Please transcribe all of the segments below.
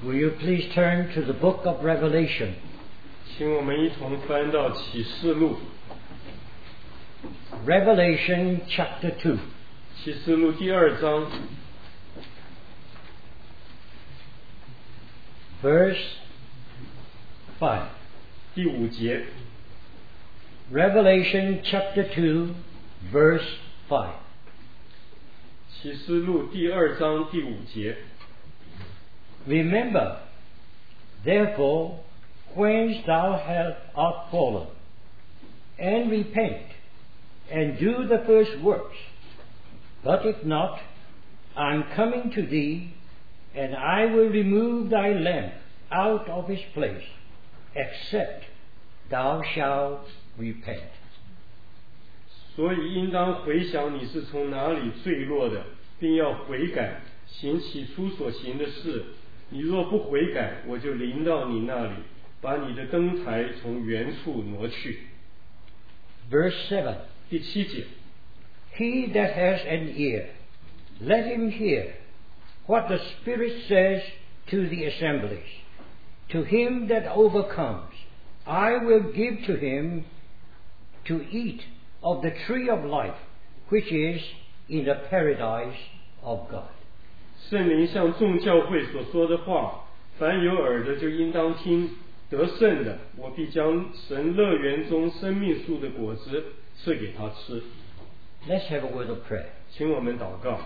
Will you please turn to the book of Revelation? 请我们一同翻到启示录。 Revelation chapter 2. 启示录第2章 Verse 5. 第5节。 Revelation chapter 2, verse 5. 启示录第2章第5节。 Remember, therefore, whence thou art fallen, and repent, and do the first works. But if not, I am coming to thee, and I will remove thy lamp out of his place, except thou shalt repent. 所以应当回想你是从哪里坠落的，并要悔改，行起初所行的事。你若不悔改，我就临到你那里，把你的灯台从原处挪去。 Verse 7. 第7节。 He that has an ear, let him hear what the Spirit says to the assemblies. To him that overcomes, I will give to him to eat of the tree of life, which is in the paradise of God. 圣灵向众教会所说的话，凡有耳的就应当听。得胜的，我必将神乐园中生命树的果子赐给他吃。 Let's have a word of prayer. 请我们祷告。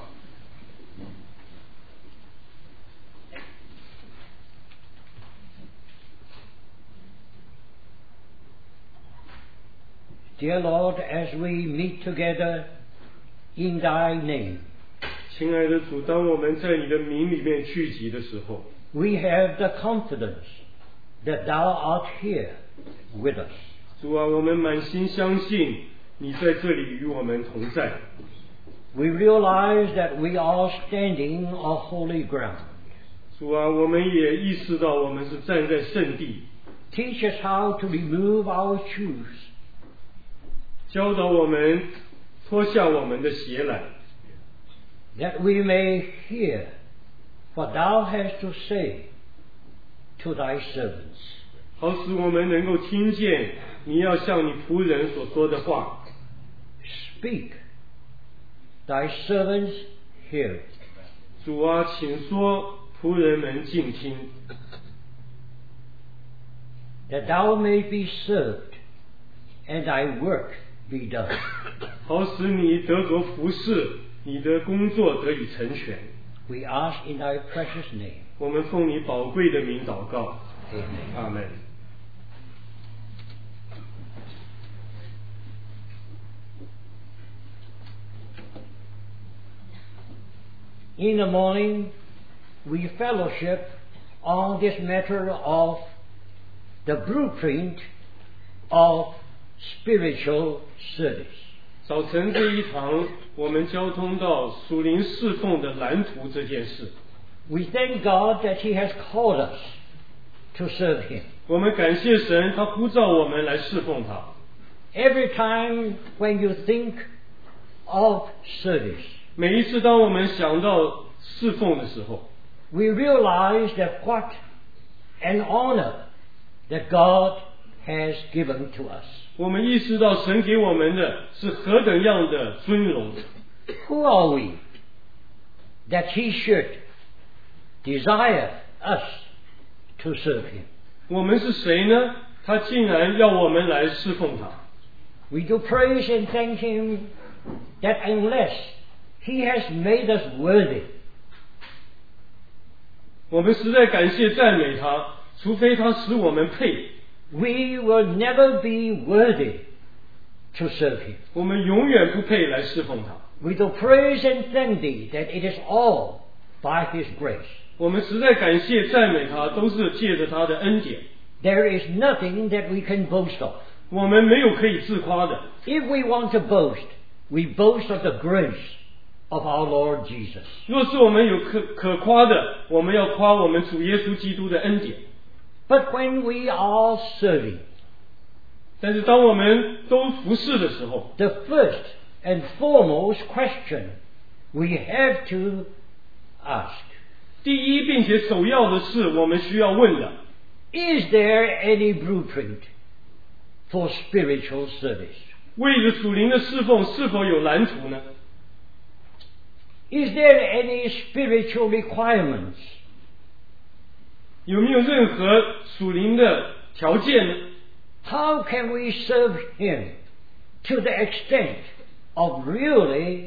Dear Lord, as we meet together in Thy name, 亲爱的主，当我们在你的名里面聚集的时候， we have the confidence that Thou art here with us. 主啊，我们满心相信你在这里与我们同在。 We realize that we are standing on holy ground. 主啊，我们也意识到我们是站在圣地。 Teach us how to remove our shoes, 教导我们脱下我们的鞋来， that we may hear what Thou hast to say to Thy servants. 好使我们能够听见你要向你仆人所说的话。 Speak, Thy servants hear it. 主啊，请说，仆人们静听， That Thou may be served, and Thy work be done. 好使你得着服侍，你的工作得以成全。 We ask in Thy precious name. 我们奉你宝贵的名祷告， Amen. 阿门。 In the morning, we fellowship on this matter of the blueprint of spiritual service. 早晨这一堂，我们交通到属灵侍奉的蓝图这件事。 We thank God that He has called us to serve Him. 我们感谢神，他呼召我们来侍奉他。 Every time when you think of service, 每一次当我们想到侍奉的时候， we realize that what an honor that God has given to us. 我们意识到神给我们的是何等样的尊荣。 Who are we that He should desire us to serve Him? 我们是谁呢？他竟然要我们来侍奉他。 We do praise and thank Him that unless He has made us worthy, 我们实在感谢赞美他，除非他使我们配， we will never be worthy to serve Him. 我们永远不配来侍奉他。 We do praise and thank Thee that it is all by His grace. 我们实在感谢赞美他，都是借着他的恩典。 There is nothing that we can boast of. 我们没有可以自夸的。 If we want to boast, we boast of the grace of our Lord Jesus. 若是我们有可夸的，我们要夸我们主耶稣基督的恩典。 But when we are serving, 但是当我们都服侍的时候， the first and foremost question we have to ask 第一并且首要的是我们需要问的， is there any blueprint for spiritual service? 为了属灵的侍奉是否有蓝图呢？ Is there any spiritual requirements? 有没有任何属灵的条件呢？ How can we serve Him to the extent of really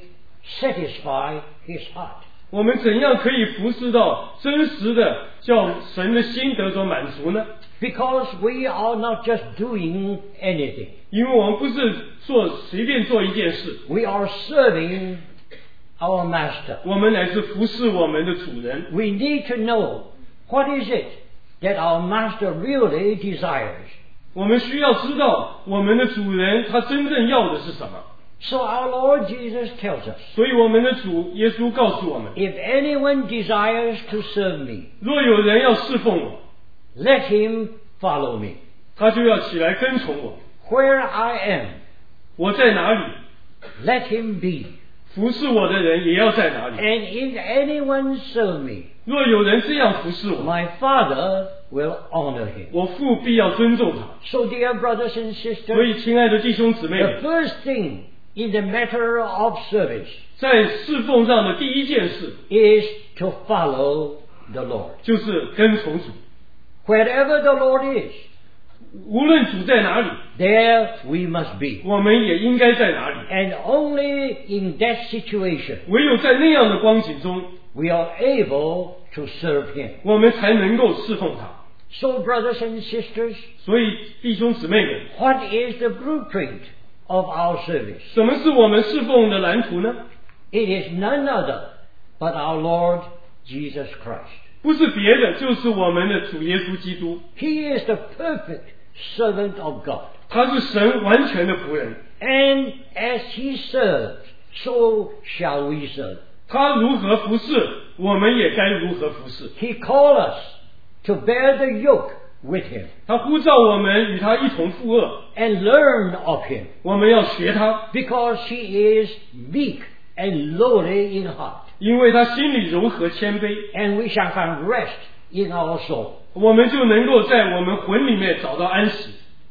satisfy His heart? 我们怎样可以服侍到真实的叫神的心得所满足呢？ Because we are not just doing anything. 因为我们不是随便做一件事， We are serving our Master. 我们乃是服侍我们的主人。 We need to know what is it that our Master really desires. 我们需要知道我们的主人他真正要的是什么。 So our Lord Jesus tells us, 所以我们的主耶稣告诉我们， if anyone desires to serve me, 若有人要侍奉我， let him follow me. 他就要起来跟从我。 Where I am, 我在哪里， let him be. 服侍我的人也要在哪里。 And if anyone serve me, 若有人这样服侍我， my Father will honor him. 我父必要尊重他。 So dear brothers and 所 sisters, 以，亲爱的弟兄姊妹 the 们， first thing in the matter of service 在侍奉上的第一件事 is to follow the Lord. 就是跟从主。 Wherever the Lord is, 无论主在哪里， there we must be. 我们也应该在哪里。 And only in that situation 唯有在那样的光景中， we are able to serve Him. 我们才能够侍奉他。 So brothers and sisters, 所以，弟兄姊妹们， what is the blueprint of our service? 什么是我们侍奉的蓝图呢？ It is none other but our Lord Jesus Christ. 不是别的，就是我们的主耶稣基督。 He is the perfect servant of God. 他是神完全的仆人， And as He served, so shall we serve. 他如何服侍，我们也该如何服侍。 He called us to bear the yoke with Him 他呼召我们与他一同负恶， and learn of Him, 我们要学他， because He is meek and lowly in heart. 因为他心里柔和谦卑， And we shall find rest in our soul. 我们就能够在我们魂里面找到安息。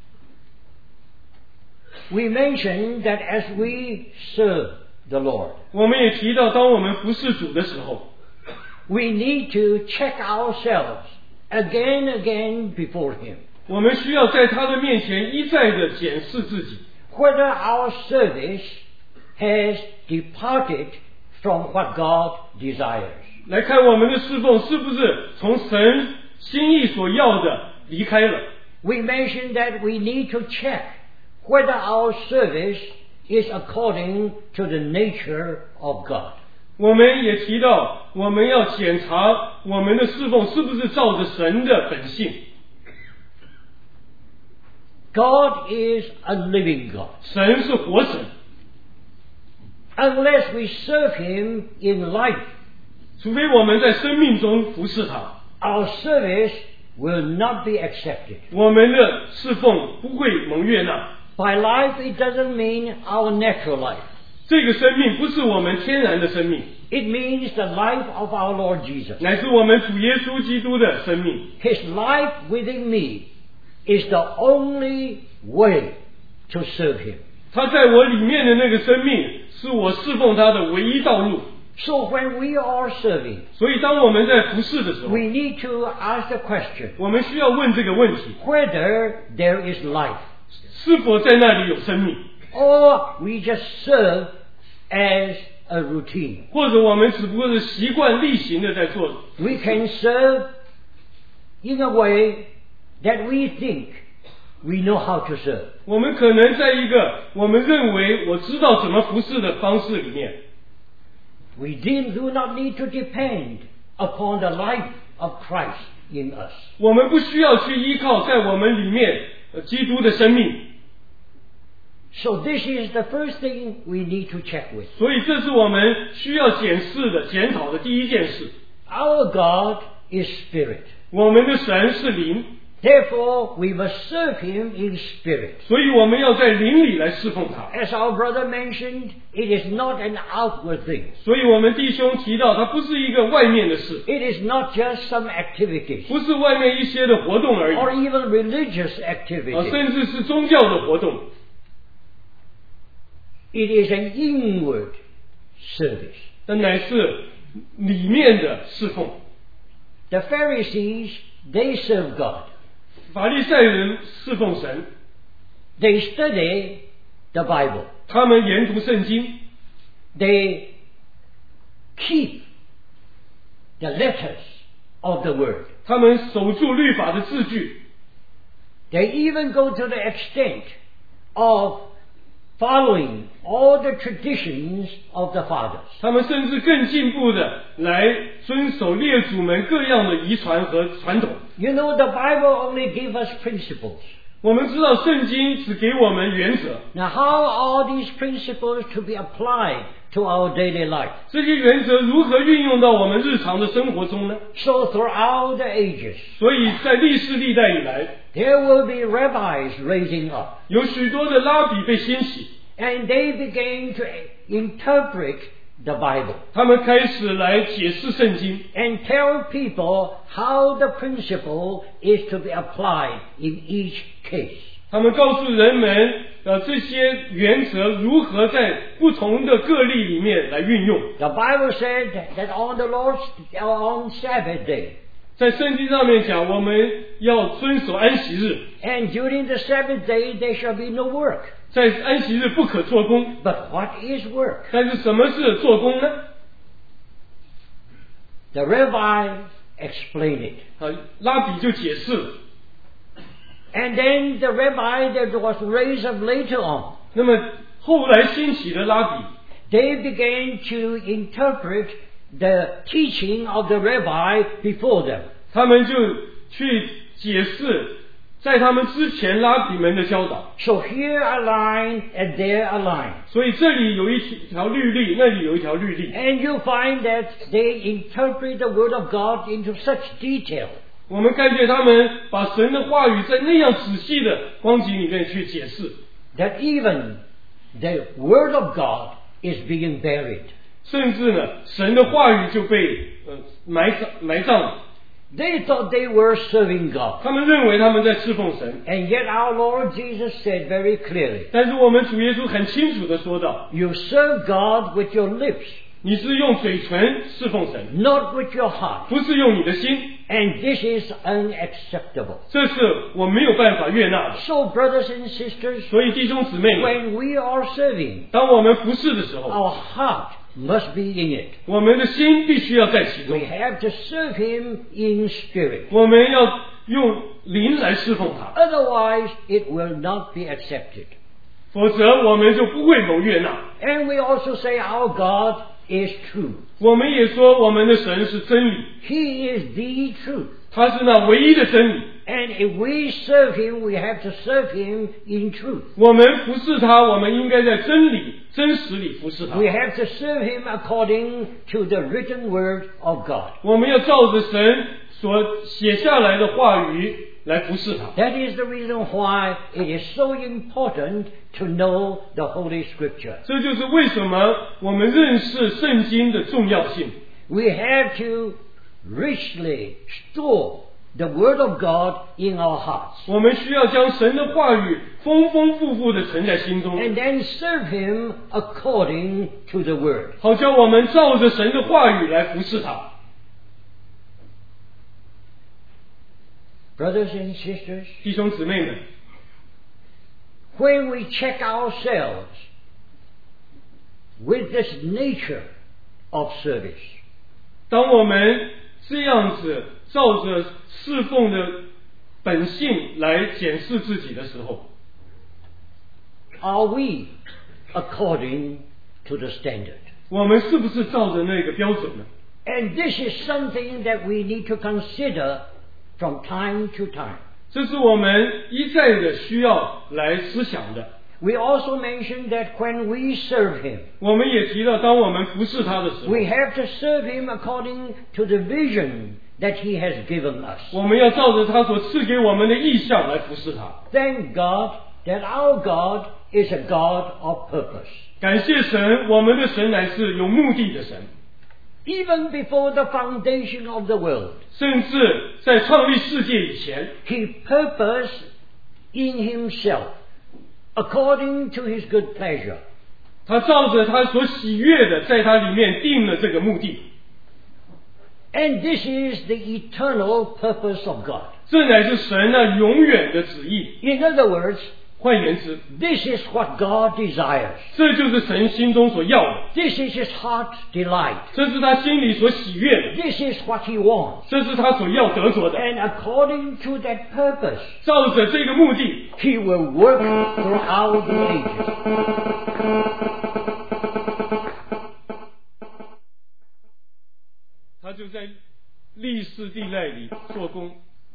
We mentioned that as we serve the Lord, 我们也提到，当我们服侍主的时候， we need to check ourselves again and again before Him, 我们需要在他的面前一再的检视自己， whether our service has departed from what God desires. 来看我们的侍奉是不是从神心意所要的离开了。 We mentioned that we need to check whether our service is according to the nature of God. 我们也提到，我们要检查我们的侍奉是不是照着神的本性。 God is a living God. 神是活神， Unless we serve Him in life, 除非我们在生命中服侍他， our service will not be accepted. 我们的侍奉不会蒙悦纳。 By life, it doesn't mean our natural life. 这个生命不是我们天然的生命， It means the life of our Lord Jesus. 乃是我们主耶稣基督的生命。 His life within me is the only way to serve Him. 他在我里面的那个生命，是我侍奉他的唯一道路。 So when we are serving, 所以，当我们在服侍的时候， we need to ask the question, 我们需要问这个问题： whether there is life, 是否在那里有生命？ or we just serve as a routine. 或者我们只不过是习惯例行的在做？ We can serve in a way that we think we know how to serve. 我们可能在一个我们认为我知道怎么服侍的方式里面， We do not need to depend upon the life of Christ in us. 我们不需要去依靠在我们里面基督的生命。 So this is the first thing we need to check with. 所以，这是我们需要检视的、检讨的第一件事。 Our God is spirit. 我们的神是灵， Therefore, we must serve Him in spirit. 所以我们要在灵里来侍奉他。 As our brother mentioned, it is not an outward thing. 所以我们弟兄提到，它不是一个外面的事， It is not just some activities 不是外面一些的活动而已， or even religious activities. 甚至是宗教的活动。 It is an inward service. 那乃是里面的侍奉。 The Pharisees, they serve God. 法利赛人侍奉神， They study the Bible. 他们研读圣经， They keep the letters of the Word. 他们守住律法的字句， They even go to the extent of following all the traditions of the fathers. 他们甚至更进步的来遵守列祖们各样的遗传和传统。 You know, the Bible only gives us principles. 我们知道圣经只给我们原则， Now, how are these principles to be applied to our daily life? 这些原则如何运用到我们日常的生活中呢？ So, throughout the ages, 所以在历世历代以来， there will be rabbis raising up, 有许多的拉比被兴起， and they began to interpret the Bible 他们开始来解释圣经， and tell people how the principle is to be applied in each case. 他们告诉人们，这些原则如何在不同的个例里面来运用。 The Bible said that on Sabbath day, 在圣经上面讲，我们要遵守安息日， and during the Sabbath day there shall be no work. 在安息日不可做工。 But what is work? 但是什么是做工呢？ The rabbi explained it. 拉比就解释了。 And then the rabbi that was raised up later on, 那么后来兴起的拉比， they began to interpret the teaching of the rabbi before them. 他们就去解释在他们之前拉比们的教导。 So here a line and there a line. 所以这里有一条律例，那里有一条律例。 And you find that they interpret the word of God into such detail 我们看见他们把神的话语在那样仔细的光景里面去解释， that even the word of God is being buried. 甚至呢，神的话语就被埋葬了。 They thought they were serving God. 他们认为他们在侍奉神， And yet our Lord Jesus said very clearly, 但是我们主耶稣很清楚的说到， you serve God with your lips, 你是用嘴唇侍奉神， not with your heart. 不是用你的心， And this is unacceptable. 这是我没有办法悦纳的。 So, brothers and sisters, 所以弟兄姊妹们， when we are serving, 当我们服侍的时候， our heart must be in it. 我们的心必须要在其中 We，have to serve Him in spirit. 我们要用灵来侍奉他， Otherwise, it will not be accepted. 否则我们就不会蒙悦纳。 And we also say our God is true. 我们也说我们的神是真理， He is the truth. 他是那唯一的真理。 And if we serve Him, we have to serve Him in truth. 我们服侍他，我们应该在真理、真实里服侍他。 We have to serve Him according to the written word of God. 我们要照着神所写下来的话语来服侍他。 That is the reason why it is so important to know the Holy Scripture. 这就是为什么我们认识圣经的重要性。 We have to richly store the Word of God in our hearts. 我们需要将神的话语丰丰富富的存在心中， And then serve Him according to the Word. 好叫我们照着神的话语来服侍他。 Brothers and sisters, 弟兄姊妹们， when we check ourselves with this nature of service, 当我们这样子照着侍奉的本性来检视自己的时候， are we according to the standard? 我们是不是照着那个标准呢？ And this is something that we need to consider from time to time. 这是我们一再的需要来思想的。 We also mentioned that when we serve Him, 我们也提到，当我们服侍他的时候， we have to serve Him according to the vision that He has given us. 我们要照着他所赐给我们的意象来服侍他。 Thank God that our God is a God of purpose. 感谢神，我们的神乃是有目的的神。 Even before the foundation of the world, 甚至在创立世界以前， He purposed in Himself, according to His good pleasure. 他照着他所喜悦的，在他里面定了这个目的。 And this is the eternal purpose of God. 这乃是神永远的旨意。 In other words, 换言之， this is what God desires. 这就是神心中所要的， This is His heart's delight. 这是他心里所喜悦的， This is what He wants. 这是他所要得着的。 And according to that purpose, 照着这个目的， He will work throughout the ages. 他就在历世历代里做工。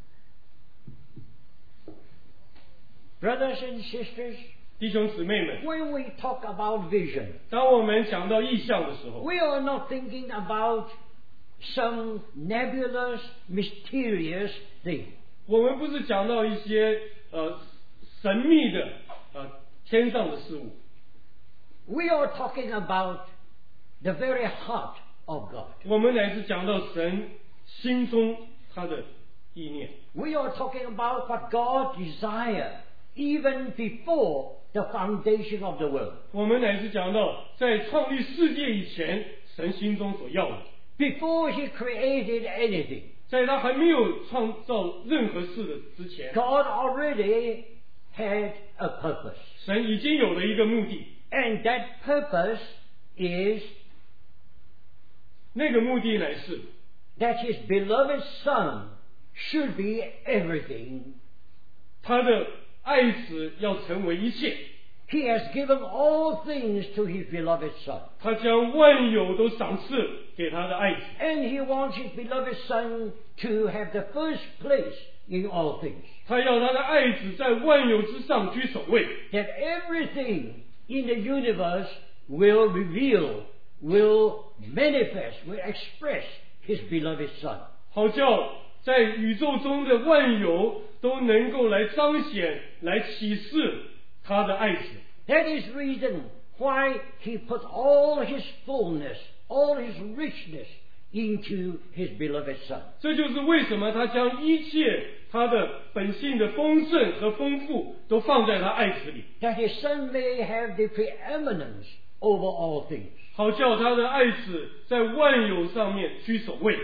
Brothers and sisters, 弟兄姊妹们， when we talk about vision, 当我们讲到意象的时候， we are not thinking about some nebulous, mysterious thing. 我们不是讲到一些神秘的天上的事物， We are talking about the very heart of God. 我们乃是讲到神心中他的意念。 We are talking about what God desired even before the foundation of the world. 我们乃是讲到在创立世界以前，神心中所要的， Before He created anything, 在他还没有创造任何事的之前， God already had a purpose. 神已经有了一个目的， And that purpose is 那个目的乃是 that His beloved Son should be everything. 他的爱子要成为一切， He has given all things to His beloved Son. 他将万有都赏赐给他的爱子， And He wants His beloved Son to have the first place in all things. 他要他的爱子在万有之上居首位， That everything in the universe will reveal, will manifest, will express His beloved Son. 好叫在宇宙中的万有都能够来彰显、来启示他的爱子。 That is reason why He put all His fullness, all His richness into His beloved Son. 这就是为什么他将一切他的本性的丰盛和丰富都放在他爱子里， That His Son may have the preeminence over all things. 好叫他的爱子在万有上面居首位。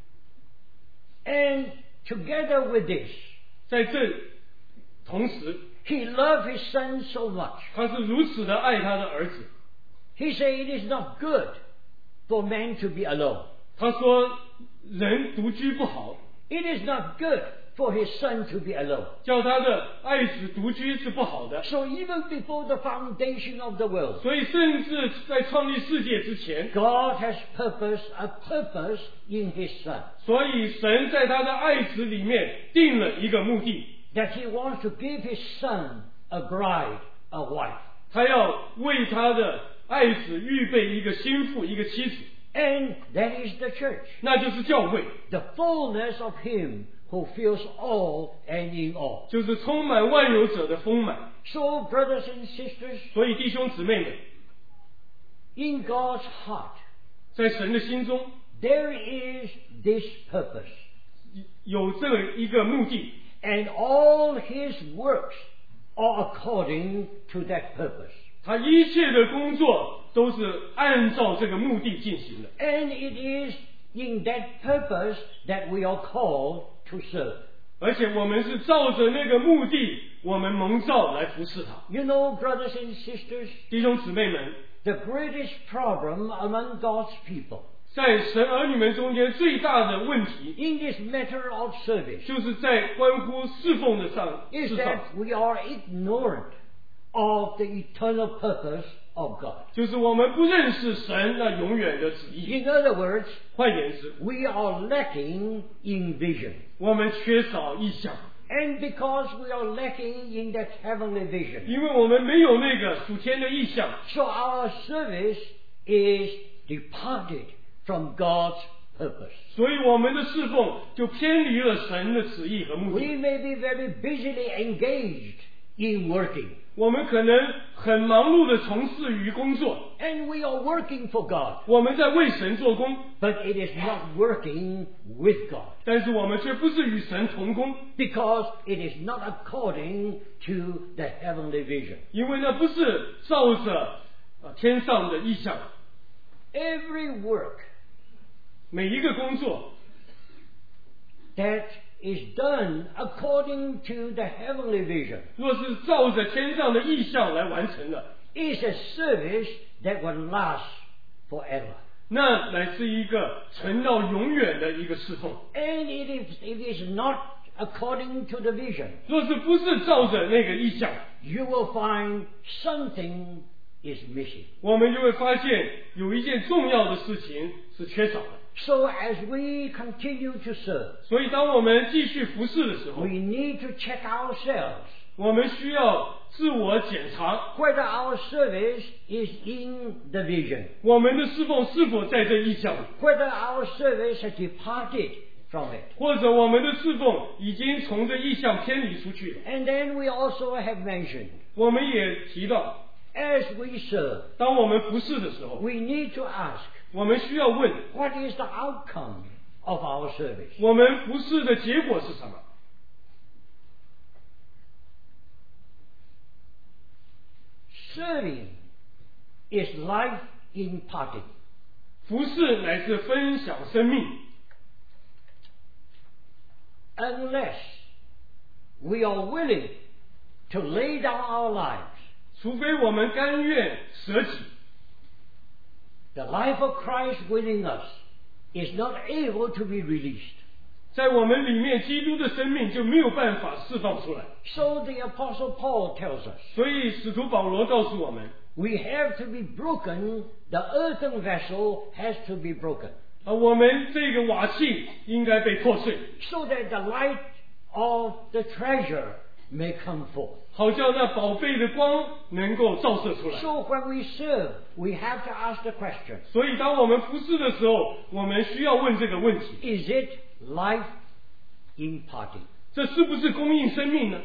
And together with this, 在这同时， He loved His Son so much. 他是如此的爱他的儿子。 He said it is not good for man to be alone. 他说人独居不好， It is not good for His Son to be alone. 叫他的爱子独居是不好的。 So even before the foundation of the world, 所以甚至在创立世界之前， God has a purpose in His Son. 所以神在他的爱子里面定了一个目的， That He wants to give His Son a bride, a wife. 他要为他的爱子预备一个心腹，一个妻子， And that is the church. 那就是教会， The fullness of Him who fills all and in all. 就是充满万有者的丰满。 So, brothers and sisters, 所以弟兄姊妹们， in God's heart, 在神的心中 there is this purpose. 有这一个目的， And all His works are according to that purpose. 他一切的工作都是按照这个目的进行的。 And it is in that purpose that we are called to serve. 而且我们是照着那个目的，我们蒙召来服侍他。 You know, brothers and sisters, 弟兄姊妹们， the greatest problem among God's people 在神儿女们中间最大的问题， in this matter of service 就是在关乎侍奉的事 is 上， that we are ignorant of the eternal purpose of God. 就是我们不认识神那永远的旨意。 In other words, 换言之， we are lacking in vision. 我们缺少意向， And because we are lacking in that heavenly vision, 因为我们没有那个属天的意向， so our service is departed from God's purpose. 所以我们的侍奉就偏离了神的旨意和目 We 的。 may be very busily engaged in working, 我们可能很忙碌地从事于工作， and we are working for God, 我们在为神做工， but it is not working with God, 但是我们却不是与神同工， because it is not according to the heavenly vision. 因为那不是照着天上的意象。 Every work 每一个工作 that is done according to the heavenly vision 若是照着天上的意象来完成的， is a service that will last forever. 那乃是一个存到永远的一个侍奉。 And it is not according to the vision, 若是不是照着那个意象， you will find something is missing. 我们就会发现有一件重要的事情是缺少的。 So as we continue to serve, 所以当我们继续服侍的时候 we，need to check ourselves 我们需要自我检查， whether our service is in the vision, 我们的侍奉是否在这意象里， whether our service has departed from it. 或者我们的侍奉已经从这意象偏离出去了。 And then we also have mentioned, 我们也提到， as we serve, 当我们服侍的时候， we need to ask, 我们需要问， what is the outcome of our service? 我们服侍的结果是什么？ Serving is life imparting. 服侍乃是分享生命， Unless we are willing to lay down our lives, 除非我们甘愿舍己， the life of Christ within us is not able to be released. 在我们里面基督的生命就没有办法释放出来。 So the Apostle Paul tells us, 所以使徒保罗告诉我们， we have to be broken, the earthen vessel has to be broken, 我们这个瓦器应该被破碎， so that the light of the treasure may come forth. 好叫那宝贝的光能够照射出来。 So when we serve, we have to ask the question, 所以当我们服侍的时候，我们需要问这个问题： is it life imparting? 这是不是供应生命呢？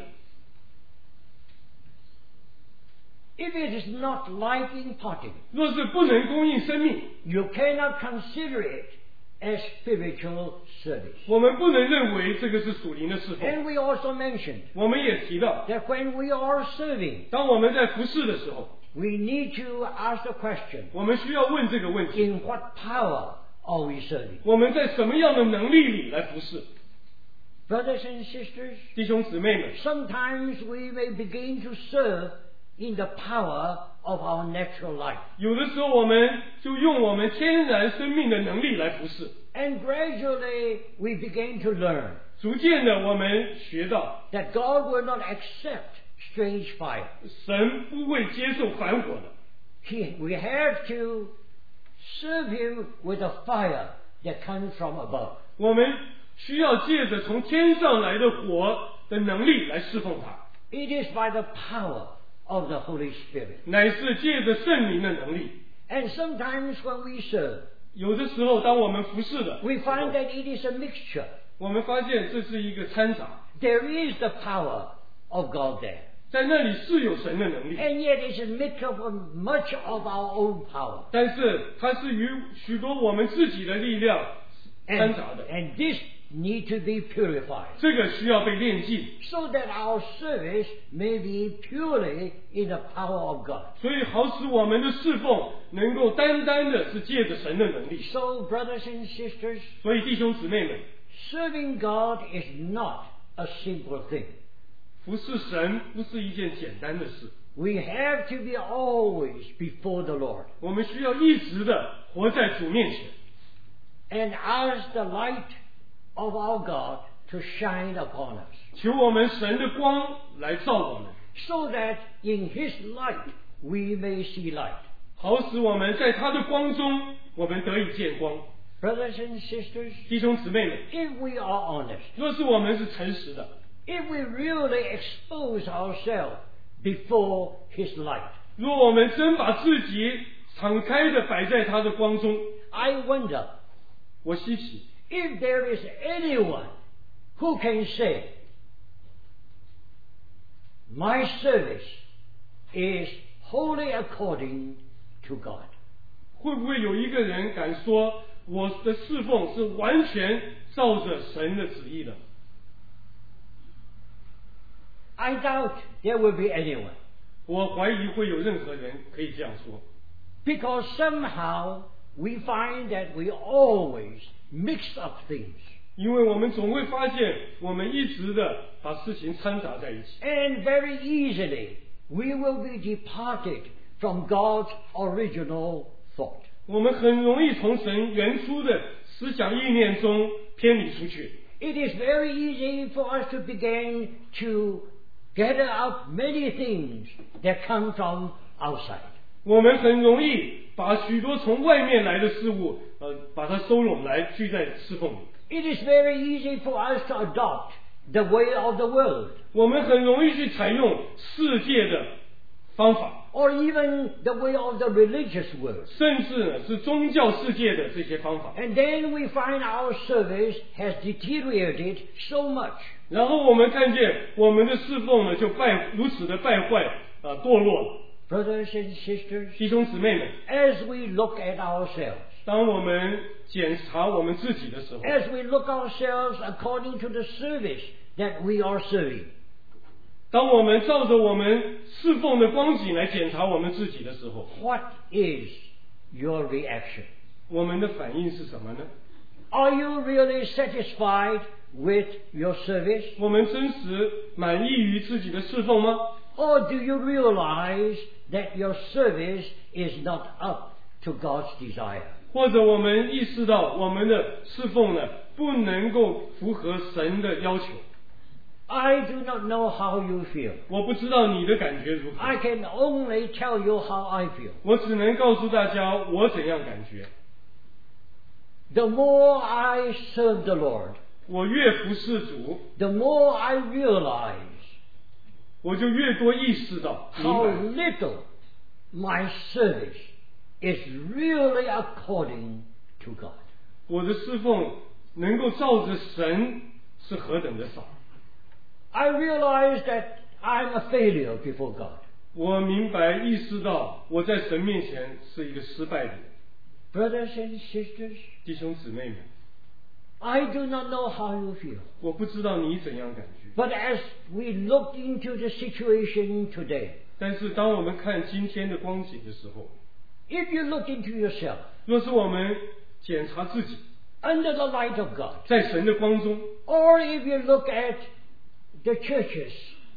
If it is not life imparting, 若是不能供应生命， you cannot consider it as spiritual service. 我们不能认为这个是属灵的侍奉。 And we also mentioned 我们也提到， that when we are serving, 当我们在服侍的时候， we need to ask the question, 我们需要问这个问题： in what power are we serving? 我们在什么样的能力里来服侍？ Brothers and sisters, 弟兄姊妹们， sometimes we may begin to serve in the power of our natural life. 有的时候我们就用我们天然生命的能力来服侍， And gradually we begin to learn 逐渐的我们学到， that God will not accept strange fire. 神不会接受反火的， We have to serve Him with a fire that comes from above. 我们需要借着从天上来的火的能力来侍奉他， It is by the power of the Holy Spirit. 乃是借着圣灵的能力。 And sometimes when we serve, 有的时候当我们服侍的， we find that it is a mixture. 我们发现这是一个掺杂， There is the power of God there. 在那里是有神的能力， And yet it's a mixture of much of our own power. 但是它是与许多我们自己的力量掺杂的， And this need to be purified, 这个需要被炼净， so that our service may be purely in the power of God. 所以好使我们的侍奉能够单单的是借着神的能力。 So, brothers and sisters, 所以弟兄姊妹们， serving God is not a simple thing. 服侍神不是一件简单的事， We have to be always before the Lord 我们需要一直的活在主面前， and ask the light of our God to shine upon us, 求我们神的光来照我们， so that in His light we may see light. 好使我们在他的光中，我们得以见光。 Brothers and sisters, 弟兄姊妹们， if we are honest, 若是我们是诚实的， if we really expose ourselves before His light, 若我们真把自己敞开的摆在他的光中， I wonder 我稀奇， if there is anyone who can say, my service is wholly according to God. 会不会有一个人敢说我的侍奉是完全照着神的旨意的？ I doubt there will be anyone, 我怀疑会有任何人可以这样说， because somehow we find that we always mix up things. 因为我们总会发现我们一直的把事情掺杂在一起， And very easily we will be departed from God's original thought. 我们很容易从神原初的思想意念中偏离出去。 It is very easy for us to begin to gather up many things that come from outside. 我们很容易把许多从外面来的事物，把它收拢来聚在侍奉里。 It is very easy for us to adopt the way of the world, 我们很容易去采用世界的方法， or even the way of the religious world. 甚至呢是宗教世界的这些方法。 And then we find our service has deteriorated so much. 然后我们看见我们的侍奉呢就如此的败坏堕落了。 Brothers and sisters, 弟兄姊妹们， as we look at ourselves, 当我们检查我们自己的时候， as we look ourselves according to the service that we are serving, 当我们照着我们侍奉的光景来检查我们自己的时候， what is your reaction? 我们的反应是什么呢？ Are you really satisfied with your service? 我们真实满意于自己的侍奉吗？ Or do you realize that your service is not up to God's desire? 或者我们意识到我们的侍奉呢不能够符合神的要求？ I do not know how you feel. 我不知道你的感觉如何， I can only tell you how I feel. 我只能告诉大家我怎样感觉。 The more I serve the Lord, 我越服侍主， the more I realize 我就越多意识到明 how 白 little my service is really according to God. 我的侍奉能够照着神是何等的少。 I realize that I'm a failure before God. 我明白意识到我在神面前是一个失败的人。 Brothers and sisters, 弟兄姊妹们， I do not know how you feel. 我不知道你怎样感觉， But as we look into the situation today, 但是当我们看今天的光景的时候， if you look into yourself 若是我们检查自己， under the light of God, 在神的光中， or if you look at the churches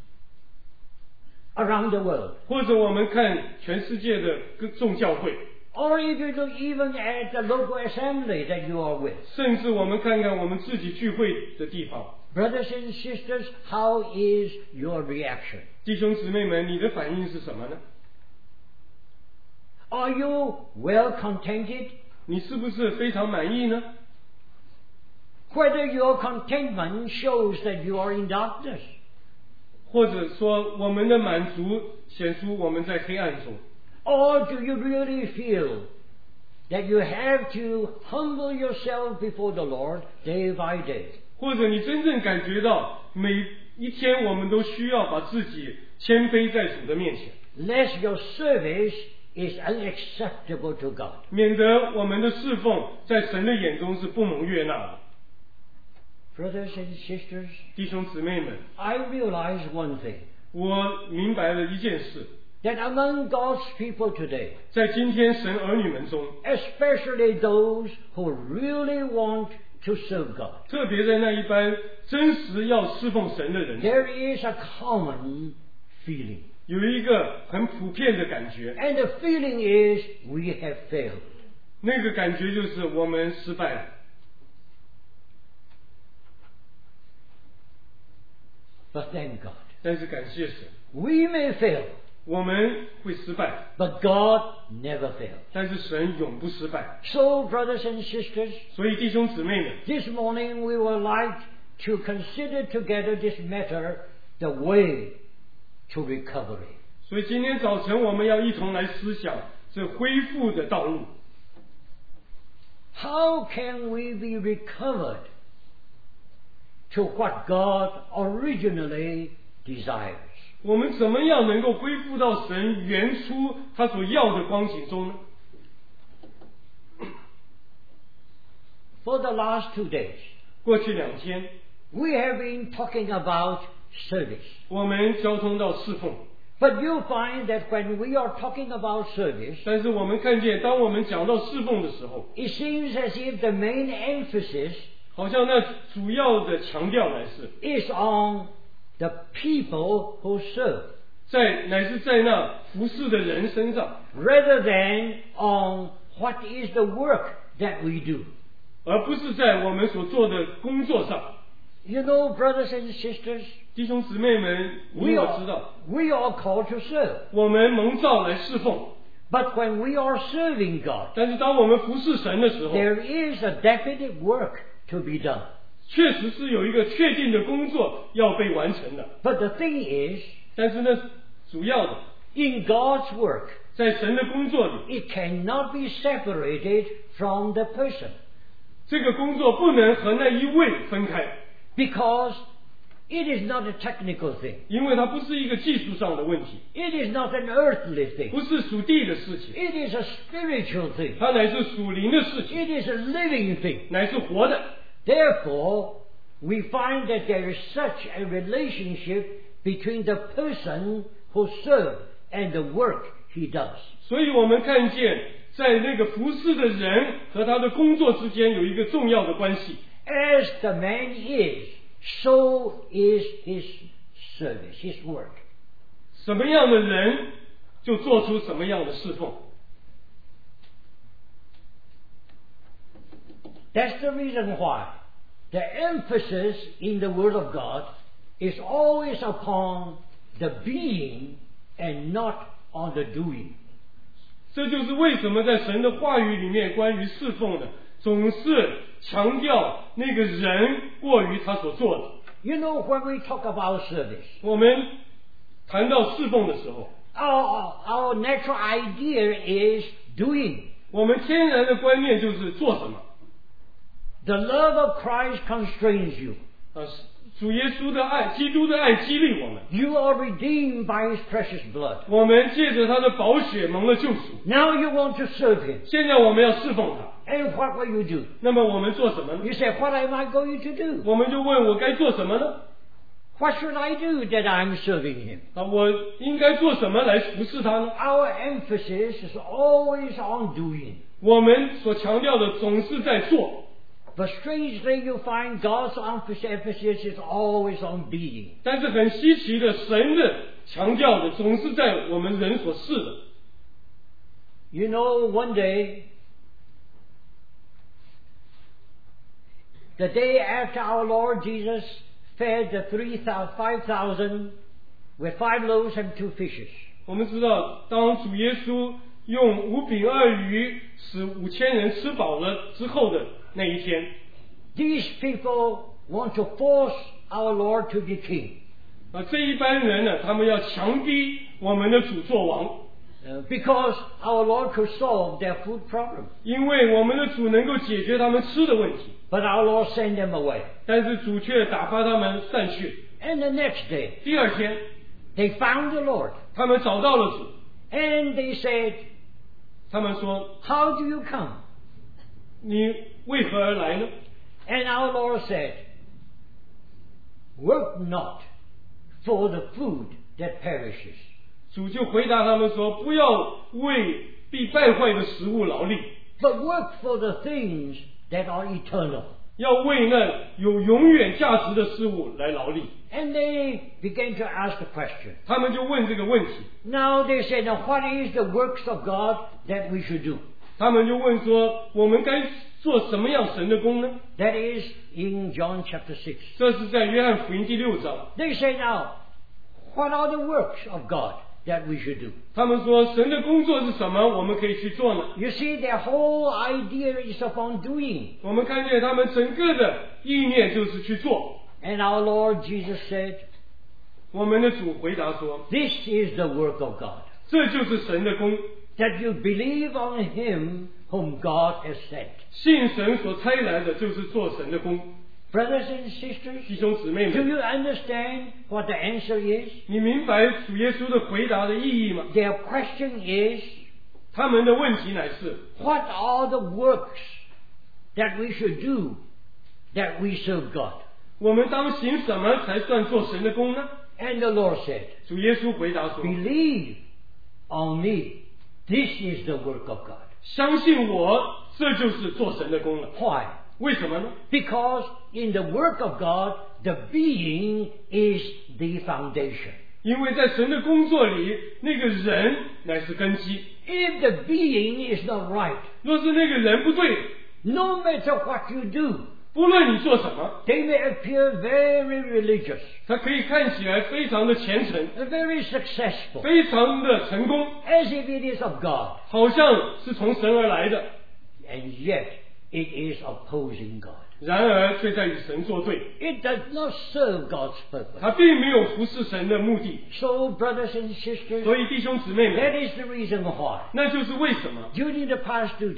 around the world, 或者我们看全世界的各众教会， or if you look even at the local assembly that you are with, 甚至我们看看我们自己聚会的地方， brothers and sisters, how is your reaction? 弟兄姊妹们，你的反应是什么呢？ Are you well contented? 你是不是非常满意呢？ Whether your contentment shows that you are in darkness, 或者说我们的满足显出我们在黑暗中， or do you really feel that you have to humble yourself before the Lord day by day? 或者你真正感觉到每一天我们都需要把自己谦卑在主的面前， Lest your service is unacceptable to God. 免得我们的侍奉在神的眼中是不蒙悦纳的。 Brothers and sisters, 弟兄姊妹们， I realize one thing, 我明白了一件事， that among God's people today, 在今天神儿女们中， especially those who really want to serve God, 特别在那一班真实要侍奉神的人中， there is a common feeling. 有一个很普遍的感觉， And the feeling is we have failed. 那个感觉就是我们失败了。 But thank God, 但是感谢神， we may fail, 我们会失败， but God never fails. 但是神永不失败。 So, brothers and sisters, 所以弟兄姊妹们， this morning we would like to consider together this matter, the way to recovery. 所以今天早晨我们要一同来思想这恢复的道路。 how can we be recovered to what God originally desires? 我们怎么样能够恢复到神原初他所要的光景中呢？ For the last 2 days, 过去2天， we have been talking about service. 我们交通到侍奉， But you find that when we are talking about service, 但是我们看见，当我们讲到侍奉的时候， it seems as if the main emphasis 好像那主要的强调乃是 is on the people who serve, 乃是在那服侍的人身上， rather than on what is the work that we do. 而不是在我们所做的工作上。 You know, brothers and sisters, 弟兄姊妹们，你 we 我知道， are called to serve. 我们蒙召来侍奉， But when we are serving God, 但是当我们服侍神的时候， there is a definite work to be done. 确实是有一个确定的工作要被完成的。 But the thing is, 但是呢，主要的 in God's work, 在神的工作里， it cannot be separated from the person, 这个工作不能和那一位分开， because it is not a technical thing. 因为它不是一个技术上的问题， It is not an earthly thing. 不是属地的事情， It is a spiritual thing. 它乃是属灵的事情， It is a living thing. 乃是活的。 Therefore, we find that there is such a relationship between the person who serves and the work he does. 所以我们看见，在那个服侍的人和他的工作之间有一个重要的关系。 As the man is, so is his service, his work. 什么样的人，就做出什么样的侍奉。 That's the reason why the emphasis in the Word of God is always upon the being and not on the doing. 这就是为什么在神的话语里面，关于侍奉的，总是强调那个人过于他所做的。 You know, when we talk about service, 我们谈到侍奉的时候， our natural idea is doing. 我们天然的观念就是做什么。 The love of Christ constrains you. 主耶稣的爱，基督的爱激励我们。 You are redeemed by His precious blood. 我们借着他的宝血蒙了救赎。 Now you want to serve Him. 现在我们要侍奉他。 And what will you do? 那么我们做什么呢？ You say, what am I going to do? 我们就问我该做什么呢？ What should I do that I'm serving Him? 我应该做什么来服侍他呢？ Our emphasis is always on doing. 我们所强调的总是在做。 But strangely, you find God's emphasis is always on being. 但是很稀奇的，神的强调的总是在我们人所事的。 You know, one day, the day after our Lord Jesus fed the 5,000 with 5 loaves and 2 fishes, 我们知道，当主耶稣用5饼2鱼使5000人吃饱了之后的那一天， these people want to force our Lord to be king. 这一班人呢，他们要强逼我们的主做王， Because our Lord could solve their food problem. 因为我们的主能够解决他们吃的问题。 But our Lord sent them away. 但是主却打发他们散去。 And the next day, 第二天， they found the Lord. 他们找到了主， And they said, 他们说 how do you come? 你为何而来呢？ And our Lord said, work not for the food that perishes, 主就回答他们说，不要为必败坏的食物劳力， but work for the things that are eternal. 要为那有永远价值的事物来劳力。 And they began to ask the question. 他们就问这个问题， Now they said, now what is the works of God that we should do? 他们就问说，我们该做什么样神的工呢？ That is in John chapter 6. 这是在约翰福音第6章。 They say now, what are the works of God that we should do? 他们说，神的工作是什么？我们可以去做呢？ You see, their whole idea is upon doing. 我们看见他们整个的意念就是去做。 And our Lord Jesus said, 我们的主回答说， this is the work of God. 这就是神的工。 that you believe on Him whom God has sent. 信神所差来的就是做神的工。 Brothers and sisters, 弟兄姊妹 do 们， you understand what the answer is? 你明白主耶稣的回答的意义吗？ Their question is, 他们的问题乃是： what are the works that we should do that we serve God? 我们当行什么才算做神的工呢？ And the Lord said, 主耶稣回答说： believe on me. This is the work of God. 相信我，这就是做神的工了。 Why? 为什么呢？ Because in the work of God, the being is the foundation. 因为在神的工作里，那个人乃是根基。 If the being is not right, 若是那个人不对， no matter what you do, 不论你做什么， they may appear very religious, 他可以看起来非常的虔诚， very successful, 非常的成功， as if it is of God, 好像是从神而来的， and yet it is opposing God. 然而却在与神作对。 It does not serve God's purpose. 他并没有服侍神的目的。 So, brothers and sisters, 所以弟兄姊妹们， that is the reason why. 那就是为什么 During the past 2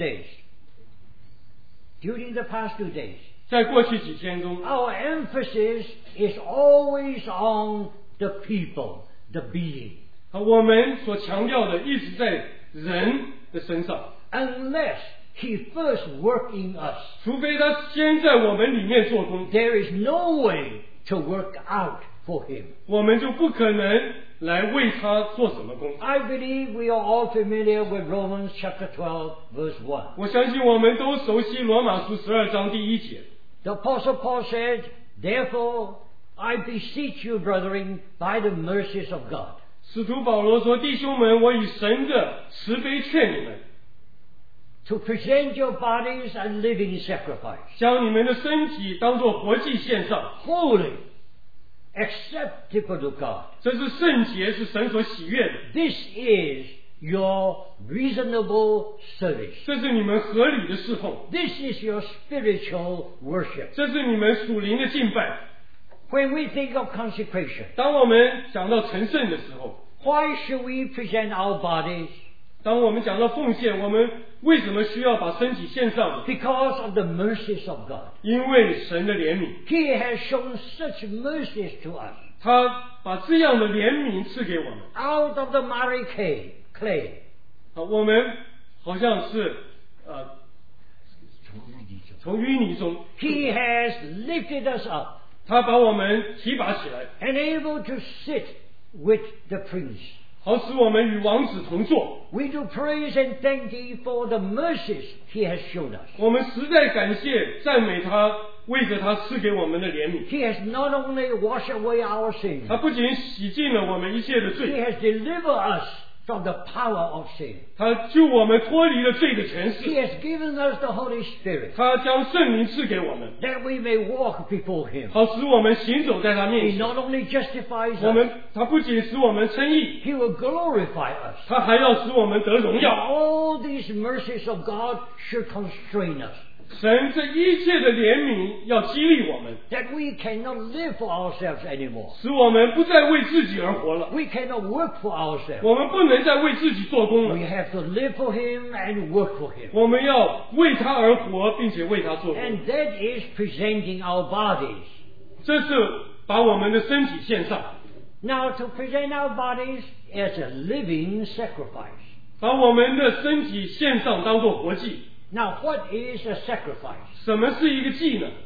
days, 在过去几天中， our emphasis is always on the people, the being. 我们所强调的一直在人的身上， Unless He first work in us, 除非他先在我们里面做工， there is no way to work out for Him. 我们就不可能来为他做什么工。 I believe we are all familiar with Romans chapter 12, verse 1. 我相信我们都熟悉罗马书12章第1节。 The Apostle Paul said, therefore, I beseech you, brethren, by the mercies of God. 使徒保罗说：“弟兄们，我以神的慈悲劝你们， To present your bodies a living sacrifice, 将你们的身体当作活祭献上， holy, acceptable to God. 这是圣洁，是神所喜悦的。 This is your reasonable service. 这是你们合理的侍奉， This is your spiritual worship. 这是你们属灵的敬拜。 When we think of consecration, 当我们讲到成圣的时候， why should we present our bodies? 当我们讲到奉献，我们为什么需要把身体献上呢？ Because of the mercies of God. 因为神的怜悯， He has shown such mercies to us. 他把这样的怜悯赐给我们。 Out of the miry clay. 我们好像是从淤泥中， He has lifted us up 他把我们提拔起来， and able to sit with the prince. 好使我们与王子同坐。 We do praise and thank Thee for the mercies He has shown us. 我们实在感谢赞美他，为着他赐给我们的怜悯。 He has not only washed away our sins, 他不仅洗净了我们一切的 He 罪， has delivered us from the power of sin. 他救我们脱离了罪的权 He 势， has given us the Holy Spirit 他将圣灵赐给我们， that we may walk before Him. 好使我们行走在他面 He 前。 not only justifies 我 us, 们他不仅使我们称义， He will glorify us. 他还要使我们得荣耀。 All these mercies of God should constrain us, 神这一切的怜悯要激励我们， that we cannot live for ourselves anymore. 使我们不再为自己而活了。 We cannot work for ourselves. 我们不能再为自己做工 We 了， have to live for Him and work for Him. 我们要为他而活，并且为他做工。 And that is presenting our bodies. 这是把我们的身体献上， Now, to present our bodies as a living sacrifice. 把我们的身体献上当作活祭。 Now, what is a sacrifice? 什么是一个祭呢？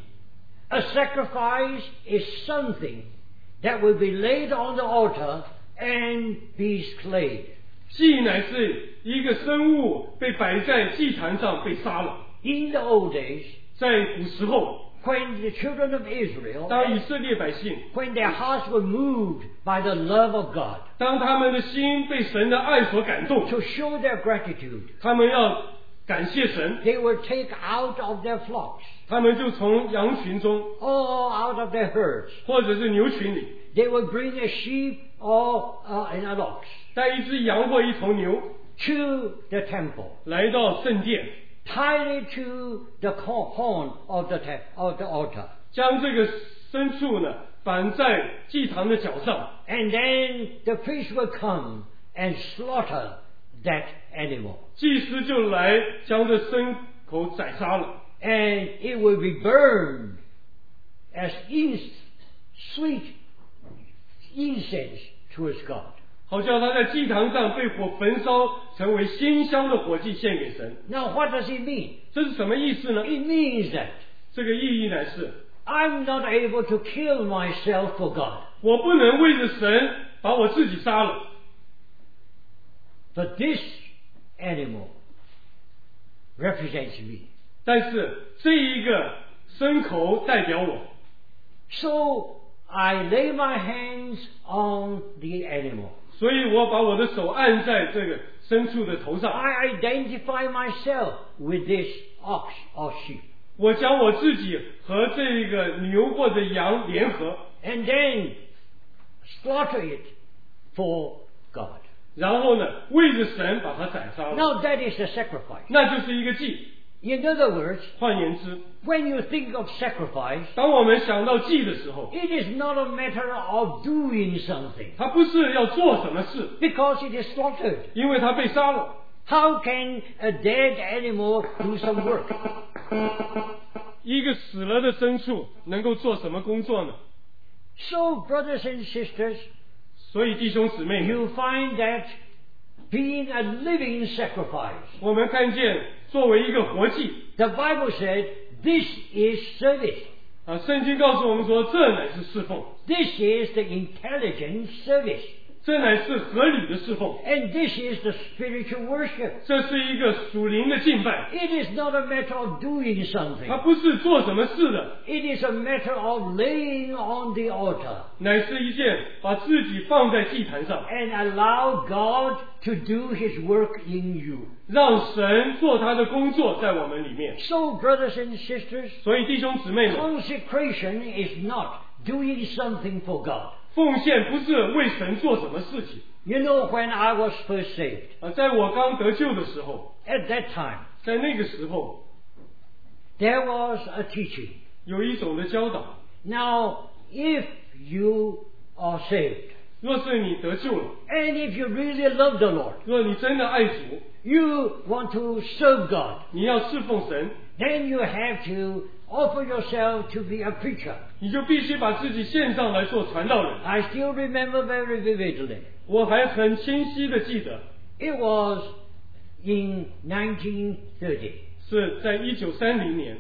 A sacrifice is something that will be laid on the altar and be slayed. 祭乃是一个生物被摆在祭坛上被杀了。 In the old days, 在古时候， when the children of Israel, 当以色列百姓， when their hearts were moved by the love of God, 当他们的心被神的爱所感动， to show their gratitude, 他们要感谢神， they would take out of their flocks 他们就从羊群中 or out of their herds, 或者是牛群里 they would bring a sheep or an ox 带一只羊或一头牛 to the temple, 来到圣殿， tied it to the horn of the altar. 将这个牲畜呢绑在祭坛的脚上， And then the priest would come and slaughter that animal. 祭司就来将这牲口宰杀了， And it will be burned as sweet incense towards God. 好叫他在祭坛上被火焚烧，成为馨香的火祭献给神。 Now what does it mean? 这是什么意思呢？ It means that 这个意义乃是， I'm not able to kill myself for God. 我不能为着神把我自己杀了， But this animal represents me. 但是这一个牲口代表我， So I lay my hands on the animal. 所以我把我的手按在这个牲畜的头上， I identify myself with this ox or sheep. 我将我自己和这个牛或者羊联合， And then slaughter it for God. 然后呢，为着神把它宰杀了， Now that is a sacrifice. 那就是一个祭。 In other words, 换言之， when you think of sacrifice, 当我们想到祭的时候， it is not a matter of doing something 它不是要做什么事， because it is slaughtered. 因为它被杀了。 How can a dead animal do some work? 一个死了的牲畜能够做什么工作呢？ So, brothers and sisters, 所以弟兄姊妹们， you find that being a living sacrifice, 我们看见作为一个活祭 the Bible said, this is service. 啊，圣经告诉我们说，这乃是侍奉， This is the intelligent service. 这乃是合理的侍奉， And this is the spiritual worship. 这是一个属灵的敬拜， It is not a matter of doing 它 something. 不是做什么事的， It is a matter of laying on the altar 乃是一件把自己放在祭坛上， and allow God to do His work in you. 让神做他的工作在我们里面。 So, brothers and sisters, 所以弟兄姊妹们， consecration is not doing something for God. 奉献不是为神做什么事情。 You know, when I was first saved, 在我刚得救的时候， at that time, 在那个时候 there was a teaching. 有一种的教导， Now, if you are saved, 若是你得救了， and if you really love the Lord, 若你真的爱主， you want to serve God, 你要侍奉神， then you have to offer yourself to be a preacher. 你就必须把自己献上来做传道人。 I still remember very vividly. 我还很清晰的记得， It was in 1930. 是在1930年，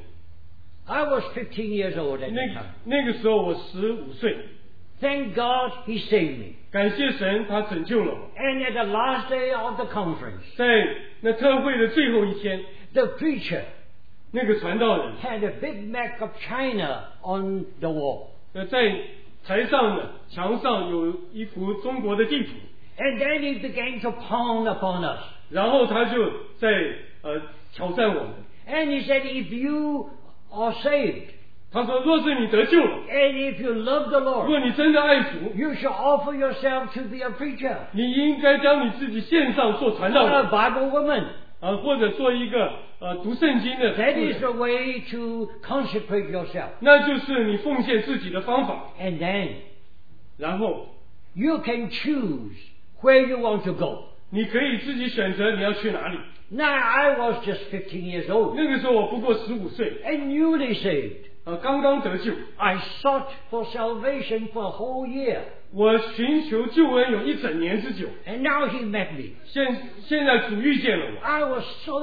I was 15 years old at that time. 那个时候我15岁， Thank God He saved me. 感谢神，他拯救了我。 And at the last day of the conference, 在那特会的最后一天， the preacher 那个传道人 had a big map of China on the wall. 在台上呢，墙上有一幅中国的地图， And then he began to pound upon us. 然后他就在挑战我们。 And he said, if you are saved, 他说：“若是你得救了， and if you love the 如 Lord, 果你真的爱主， you should offer yourself to be a preacher 你应该将你自己献上做传道 or a 人 Bible woman. 或者做一个读圣经的 That 妇 is 人， the way to consecrate yourself. 那就是你奉献自己的方法。 And then 然后 you can choose where you want to go. 你可以自己选择你要去哪里。 Now, I was just 15 years old 那个时候我不过15岁， and newly saved. 刚刚得救， I sought for salvation for a whole year. 我寻求救恩有1整年之久。 And now He met me. 现在主遇见了我， I was so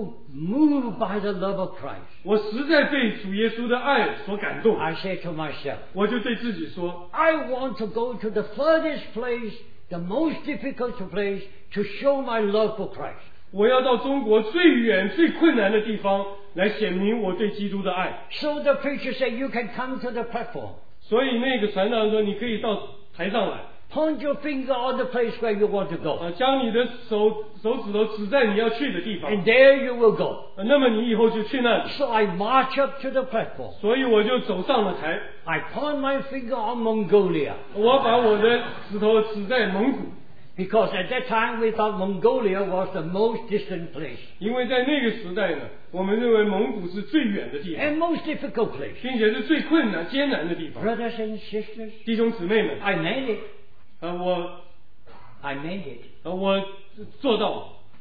moved by the love of Christ. 我实在被主耶稣的爱所感动。 I said to myself, 我就对自己说， I want to go to the furthest place, the most difficult place, to show my love for Christ. 我要到中国最远最困难的地方来显明我对基督的爱。 So the preacher said, you can come to the platform. 所以那个传道人说，你可以到台上来， Point your finger on the place where you want to go. 将你的手指头指在你要去的地方， And there you will go. 那么你以后就去那里。 So I march up to the platform. 所以我就走上了台， I point my finger on Mongolia. 我把我的指头指在蒙古， Because at that time we thought Mongolia was the most distant place 因为在那个时代呢，我们认为蒙古是最远的地方， and most difficult place. 并且是最困难艰难的地方。 Brothers and sisters, 弟兄姊妹们， I meant it. 我 I meant it. 我做到了。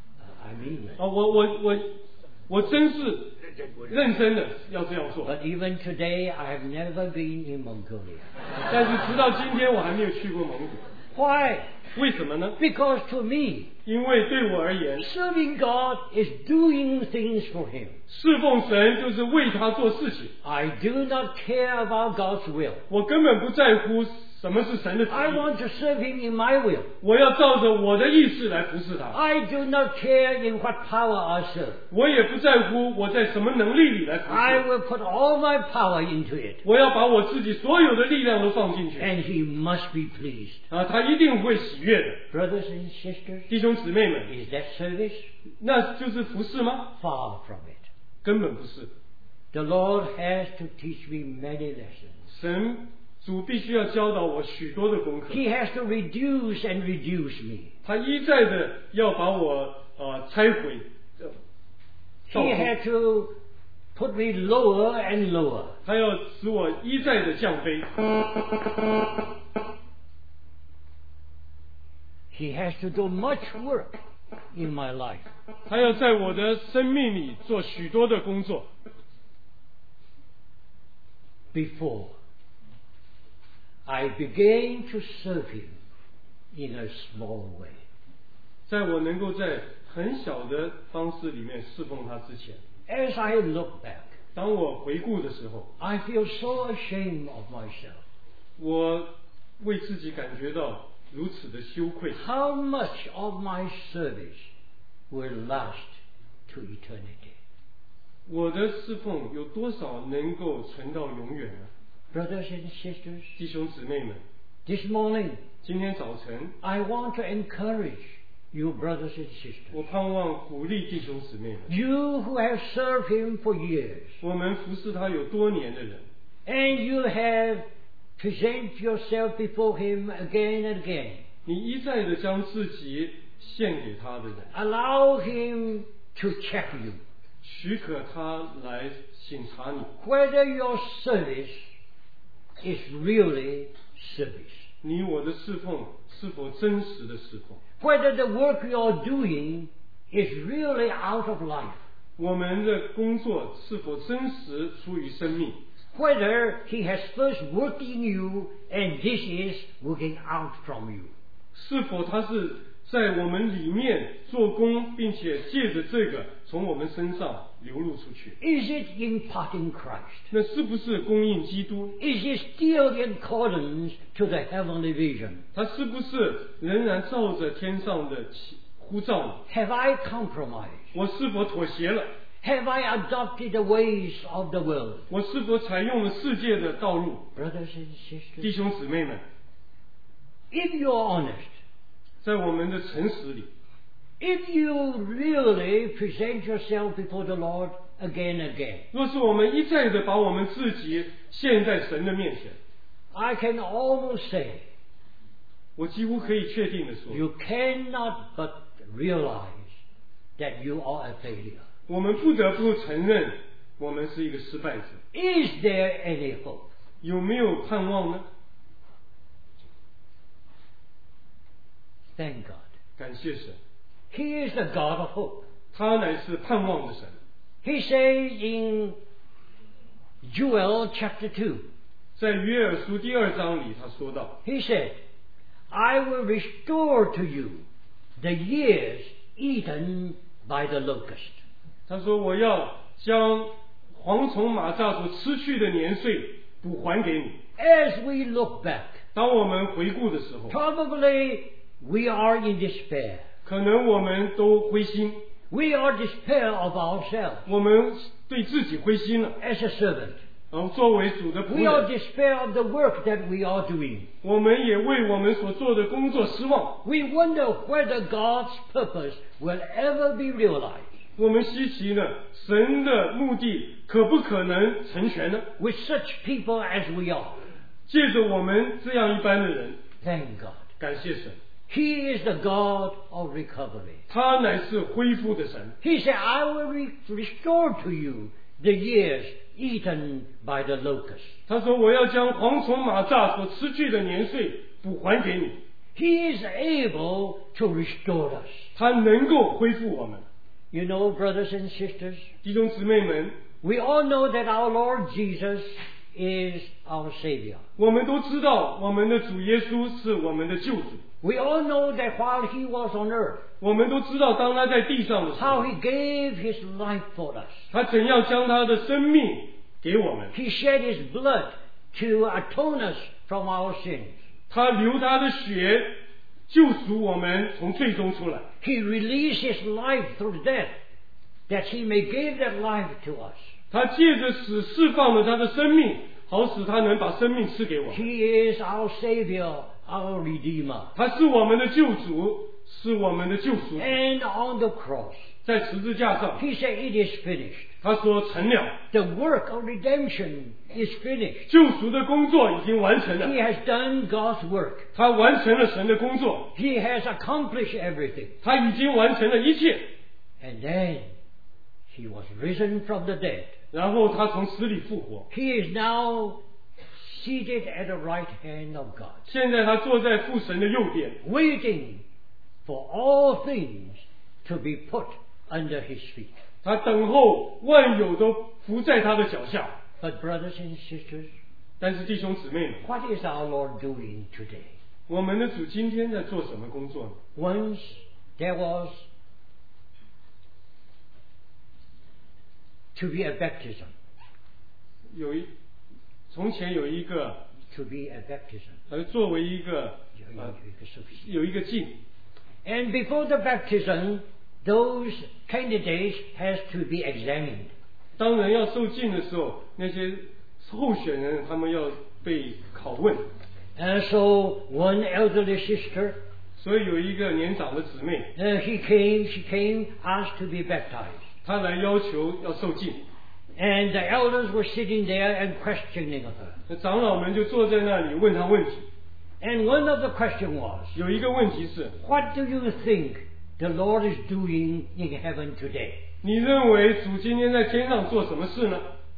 I mean that. 我真是认真的要这样做。 But even today, I have never been in Mongolia. 但是直到今天我还没有去过蒙古， Why? 为什么呢？ Because to me, 因为对我而言， serving God is doing things for Him. 侍奉神就是为他做事情。 I do not care about God's will. 我根本不在乎什么是神的旨 I 意， want to serve Him in my will. 我要照着我的意识来服侍他。 I do not care in what power I serve. 我也不在乎我在什么能力里来服 I 侍， will put all my power into it. 我要把我自己所有的力量都放进去 And He must be pleased. 啊，他一定会喜悦的。 Brothers and sisters, 弟兄姊妹们， is that service? 那就是服侍吗？ Far from it. 根本不是。 The Lord has to teach me many lessons. 神主必须要教导我许多的功课， He has to reduce and reduce me. 他一再的要把我拆毁，造 He 成 had to put me lower and lower. 他要使我一再的降卑， He has to do much work in my life. 他要在我的生命里做许多的工作。 Before I began to serve Him in a small way. 在我能够在很小的方式里面侍奉他之前， As I look back, 当我回顾的时候， I feel so ashamed of myself. 我为自己感觉到如此的羞愧。 How much of my service will last to eternity? 我的侍奉有多少能够存到永远呢？ Brothers and sisters, 弟兄姊妹们， this morning 今天早晨， I want to encourage you, brothers and 我 sisters. 盼望鼓励弟兄姊妹们， You who have served Him for years, 我们服侍他有多年的人， and you have present yourself before Him again and again. 你一再的将自己献给他的人， Allow Him to check you. 许可他来审查你， Whether your service is really service. 你我的侍奉是否真实的侍奉？ Whether the work you're doing is really out of life. 我们的工作是否真实出于生命？ Whether He has first worked in you and this is working out from you. 是否他是在我们里面做工，并且借着这个从我们身上流露出去？ Is it imparting Christ? 那是不是供应基督？ Is it still in accordance to the heavenly vision? 他是不是仍然照着天上的呼召呢？ Have I compromised? 我是否妥协了？ Have I adopted the ways of the world? 我是否采用了世界的道路？ Brothers and sisters, 弟兄姊妹们， if you're honest, 在我们的诚实里， if you really present yourself before the Lord again and again, 若是我们一再的把我们自己献在神的面前， I can almost say 我几乎可以确定的说， you cannot but realize that you are a failure. 我们不得不承认，我们是一个失败者。 Is there any hope? 有没有盼望呢？ Thank God. 感谢神， He is the God of hope. 他乃是盼望的神。 He says in Joel chapter 2, 在约珥书第2章里，他说到， He said, I will restore to you the years eaten by the locust. 他说我要将蝗虫马蚱所失去的年岁补还给你。 As we look back, 当我们回顾的时候， probably we are in despair. 可能我们都灰心， We are despair of ourselves 我们对自己灰心了。 as a servant. 然后作为主的仆 We are 人， despair of the work that we are doing. 我们也为我们所做的工作失望。 We wonder whether God's purpose will ever be realized. 我们稀奇呢，神的目的可不可能成全呢？ With such people as we are. 借着我们这样一般的人， Thank God. 感谢神， He is the God of recovery. 他乃是恢复的神。 He said, I will restore to you the years eaten by the locust. 他说：“我要将蝗虫马蚱所失去的年岁补还给你。 He is able to restore us. ” 他能够恢复我们。 You know, brothers and sisters, 弟兄姊妹们， we all know that our Lord Jesus is our Savior. 我们都知道我们的主耶稣是我们的救主， We all know that while He was on earth, 我们都知道当他在地上的时 how 候， He gave His life for us. 他怎样将他的生命给我们， He shed His blood to atone us from our sins. 他流他的血救赎我们从罪中出来， He released His life through death, that He may give that life to us. 他借着死释放了他的生命，好使他能把生命赐给我们。 He is our Savior, our Redeemer. 他是我们的救主，是我们的救赎主。 And on the cross, 在十字架上， He said, "It is finished." 他说成了， The work of redemption is finished. 救赎的工作已经完成 He 了， has done God's work. 他完成了神的工作， He has accomplished everything. 他已经完成了一切。 And then He was risen from the dead. 然后他从死里复活， He is now seated at the right hand of God, 现在他坐在父神的右边， waiting for all things to be put under His feet. 他等候万有都伏在他的脚下。 But brothers and sisters, 但是弟兄姊妹们， what is our Lord doing today? 我们的主今天在做什么工作呢？ Once there was to be a baptism, 从前有一个 to be a baptism. 作为一个有一个敬， And before the baptism, those candidates has to be examined. 当人要受敬的时候，那些候选人他们要被拷问， And so one elderly sister, 所以有一个年长的姊妹， she came, asked to be baptized. 她来要求要受敬， And the elders were sitting there and questioning her. 那长老们就坐在那里问她问题。 And one of the question was, 有一个问题是， what do you think the Lord is doing in heaven today? 你认为主今天在天上做什么事呢？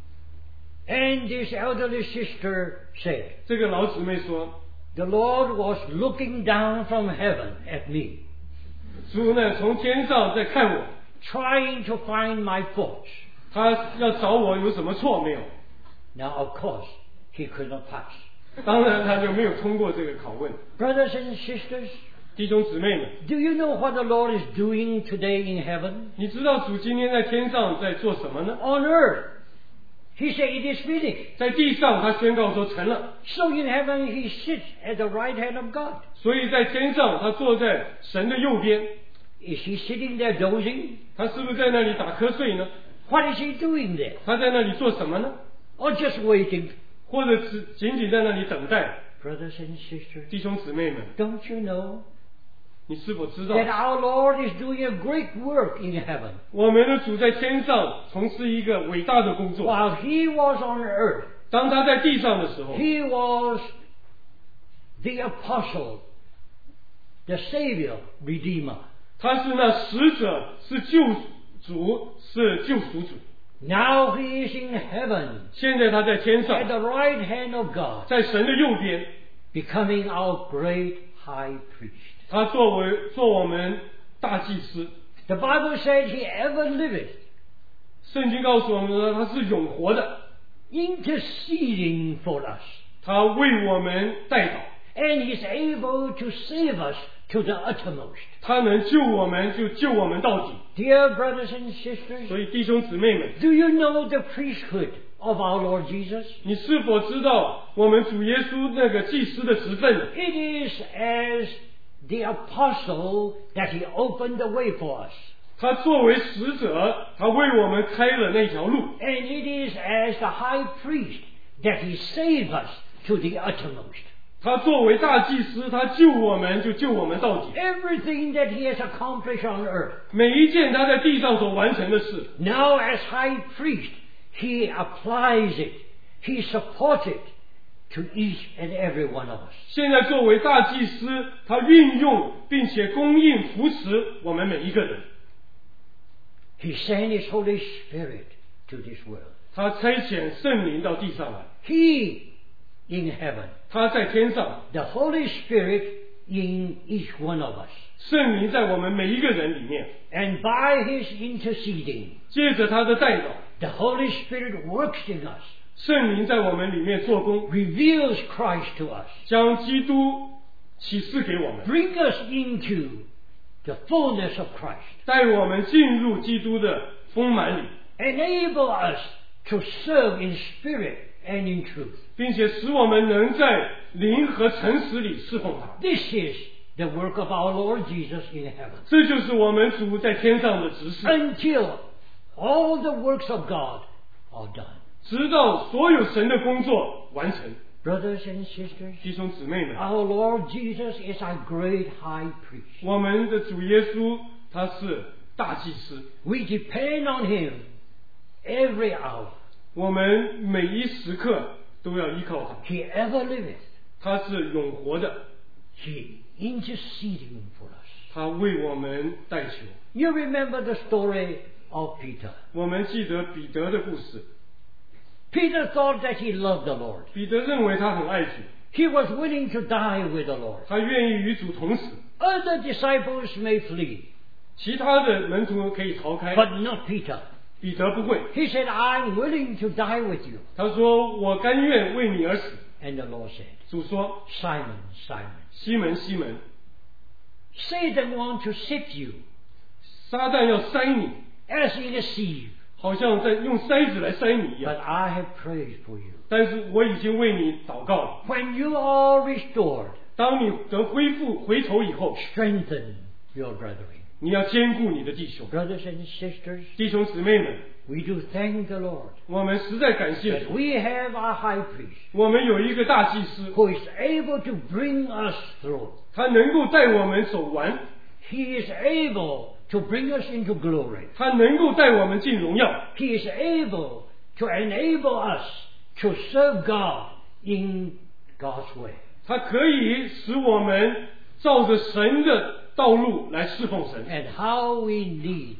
And this elderly sister said, 这个老姊妹说， the Lord was looking down from heaven at me, 主呢从天上在看我， trying to find my faults. 他要找我有什么错没有？ Now, of course, he could not pass. 当然他就没有通过这个拷问。 Brothers and sisters, 弟兄姊妹们， do you know what the Lord is doing today in heaven? 你知道主今天在天上在做什么呢？ On earth, he said it is finished. 在地上他宣告说成了， So in heaven, he sits at the right hand of God. 所以在天上他坐在神的右边， Is he sitting there dozing? 他是不是在那里打瞌睡呢？ What is he doing there? 他在那里做什么呢？ Or just waiting? 或者仅仅在那里等待？ Brothers and sisters, 弟兄姊妹们， don't you know 你是否知道 that our Lord is doing a great work in heaven? 我们的主在天上从事一个伟大的工作？ While he was on earth, 当他在地上的时候， he was the apostle, the Savior, Redeemer. 他是那使者，是救主，是救赎主。 Now he is in heaven, 现在他在天 at 上， the right hand of God, 在神的右边， becoming our great high priest. 他做我们大祭司。 The Bible said he ever liveth, 圣经告诉我们说他是永活的， interceding for us. 他为我们代祷， And he's able to save us to the uttermost. 他能救我们就救我们到底。 Dear brothers and sisters, 所以弟兄姊妹们， do you know the priesthood of our Lord Jesus? 你是否知道我们主耶稣那个祭司的职分？ It is as the apostle that he opened the way for us. 他作为使者，他为我们开了那条路。 And it is as the high priest that he saved us to the uttermost. 他作为大祭司，他救我们就救我们到底。 Everything that he has accomplished on earth, 每一件他在地上所完成的事， now as high priest, he applies it, he supports it to each and every one of us. 现在作为大祭司，他运用并且供应扶持我们每一个人。 He sent his Holy Spirit to this world. 他差遣圣灵到地上来， He in heaven, 他在天上， the Holy Spirit in each one of us. 圣灵在我们每一个人里面， and by His interceding, 借着他的代祷， the Holy Spirit works in us, 圣灵在我们里面做工， reveals Christ to us, 将基督启示给我们， bring us into the fullness of Christ, 带我们进入基督的丰满里， enable us to serve in spirit and in truth. 并且使我们能在灵和诚实里侍奉他。 This is the work of our Lord Jesus in heaven. 这就是我们主在天上的指示， Until all the works of God are done. 直到所有神的工作完成。 Brothers and sisters, 弟兄姊妹们， our Lord Jesus is our great high priest. 我们的主耶稣他是大祭司， We depend on Him every hour. 我们每一时刻都要依靠他， He ever liveth. 他是永活的， He interceding for us. 他为我们代求。 You remember the story of Peter. 我们记得彼得的故事， Peter thought that he loved the Lord. 彼得认为他很爱主， He was willing to die with the Lord. 他愿意与主同死， Other disciples may flee, 其他的门徒可以逃开， but not Peter. 彼得不会。 He said, I'm willing to die with you. 他说：“我甘愿为你而死。 And the Lord said, ” 主说 Simon, Simon,：“ 西门，西门， Satan wants to sift you 撒旦要筛你， as in a sieve, 好像在用筛子来筛你一 but 样。 I have prayed for you. 但是我已经为你祷告了。 When you are restored, 当你得恢复回头以后， strengthen your brethren. 你要兼顾你的弟兄、 Brothers and sisters, 弟兄姊妹们。 we do thank the Lord 我们实在感谢 that 主， we have our high priest 我们有一个大祭司， who is able to bring us through. 他能够带我们走完， He is able to bring us into glory. 他能够带我们进荣耀， He is able to enable us to serve God in God's way. 他可以使我们照着神的道路来侍奉神。 And how we need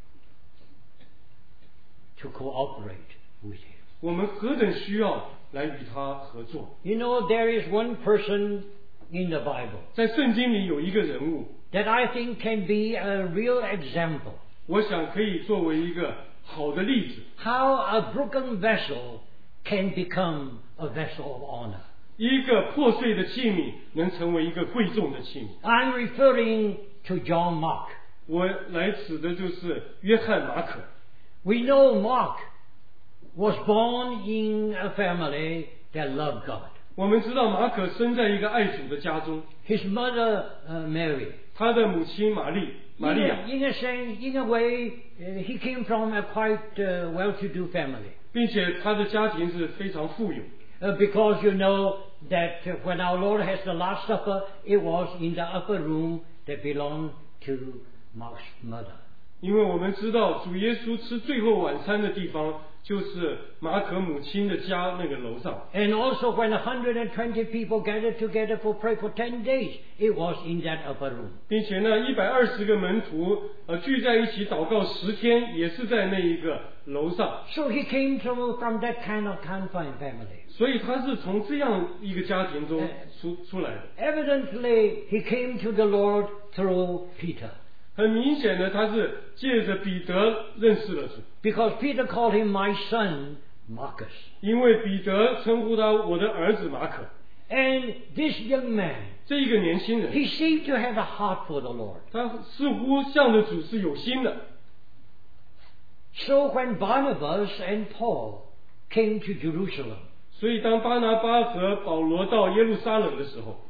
to cooperate with Him. 我们何等需要来与他合作。 You know, there is one person in the Bible 在圣经里有一个人物， that I think can be a real example 我想可以作为一个好的例子。 how a broken vessel can become a vessel of honor. 一个破碎的器皿能成为一个贵重的器皿。 I'm referring to John Mark. 我来指的就是约翰马可。 We know Mark was born in a family that loved God. 我们知道马可生在一个爱主的家中， His mother, Mary. 他的母亲玛利亚， In a sense, in a way, he came from a quite well-to-do family. 并且他的家庭是非常富有。 Because you know that when our Lord has the Last Supper, it was in the upper room that belonged to Mark's mother. 因为我们知道主耶稣吃最后晚餐的地方就是马可母亲的家那个楼上， And also when 120 people gathered together for prayer for 10 days, it was in that upper room. 并且呢120个门徒聚在一起祷告10天，也是在那一个楼上。 So he came from that kind of confined family. 所以他是从这样一个家庭中出来的。 Evidently, he came to the Lord through Peter. 很明显的，他是借着彼得认识了主， Because Peter called him my son, Marcus. 因为彼得称呼他我的儿子马可。 And this young man, 这一个年轻人， he seemed to have a heart for the Lord. 他似乎向着主是有心的。 So when Barnabas and Paul came to Jerusalem 所以当巴拿巴和保罗到耶路撒冷的时候，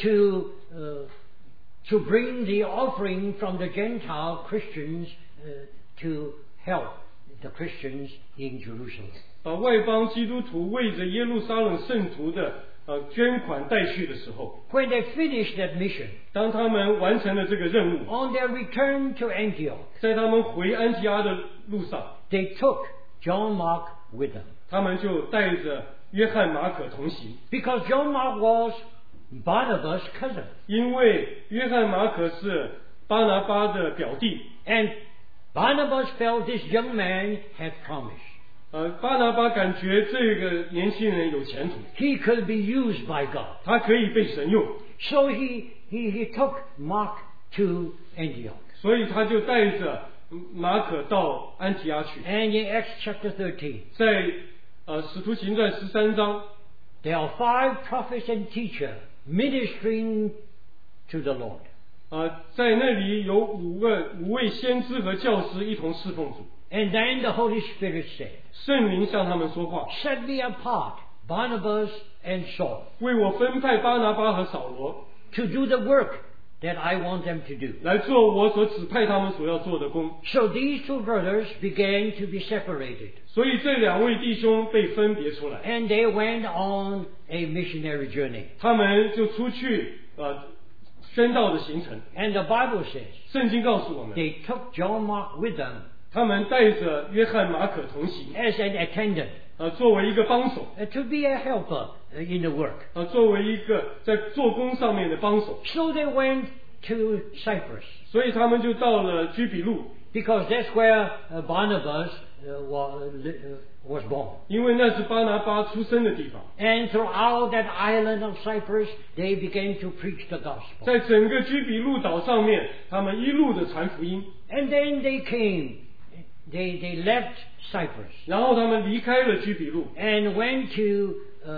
to bring the offering from the Gentile Christians to help the Christians in Jerusalem. 把外邦基督徒为着耶路撒冷圣徒的捐款带去的时候， When they finished that mission, 当他们完成了这个任务， on their return to Antioch, 在他们回安提阿的路上， they took John Mark with them. 他们就带着约翰马可同行， Because John Mark was Barnabas' cousin. 因为约翰马可是巴拿巴的表弟， And Barnabas felt this young man had promise. 巴拿巴感觉这个年轻人有前途， He could be used by God. 他可以被神用， So he took Mark to Antioch. 所以他就带着马可到安提阿去。 And in Acts chapter 13, 在使徒行传13章， there are 5 prophets and teachers ministering to the Lord. 在那里有五位先知和教师一同侍奉主。 And then the Holy Spirit said, 圣灵向他们说话， Set me apart, Barnabas and Saul, 为我分派巴拿巴和扫罗 to do the work that I want them to do. 来做我所指派他们所要做的工。 So these 2 brothers began to be separated. 所以这2位弟兄被分别出来， And they went on a missionary journey. 他们就出去宣道的行程。 And the Bible says, 圣经告诉我们， they took John Mark with them 他们带着约翰马可同行， as an attendant, 作为一个帮手， to be a helper in the work. 作为一个在做工上面的帮手。 So they went to Cyprus, 所以他们就到了居比路， because that's where Barnabas was born. 因为那是巴拿巴出生的地方。 And throughout that island of Cyprus, they began to preach the gospel. 在整个居比路岛上面，他们一路的传福音， And then they left Cyprus 然后他们离开了居比路， and went to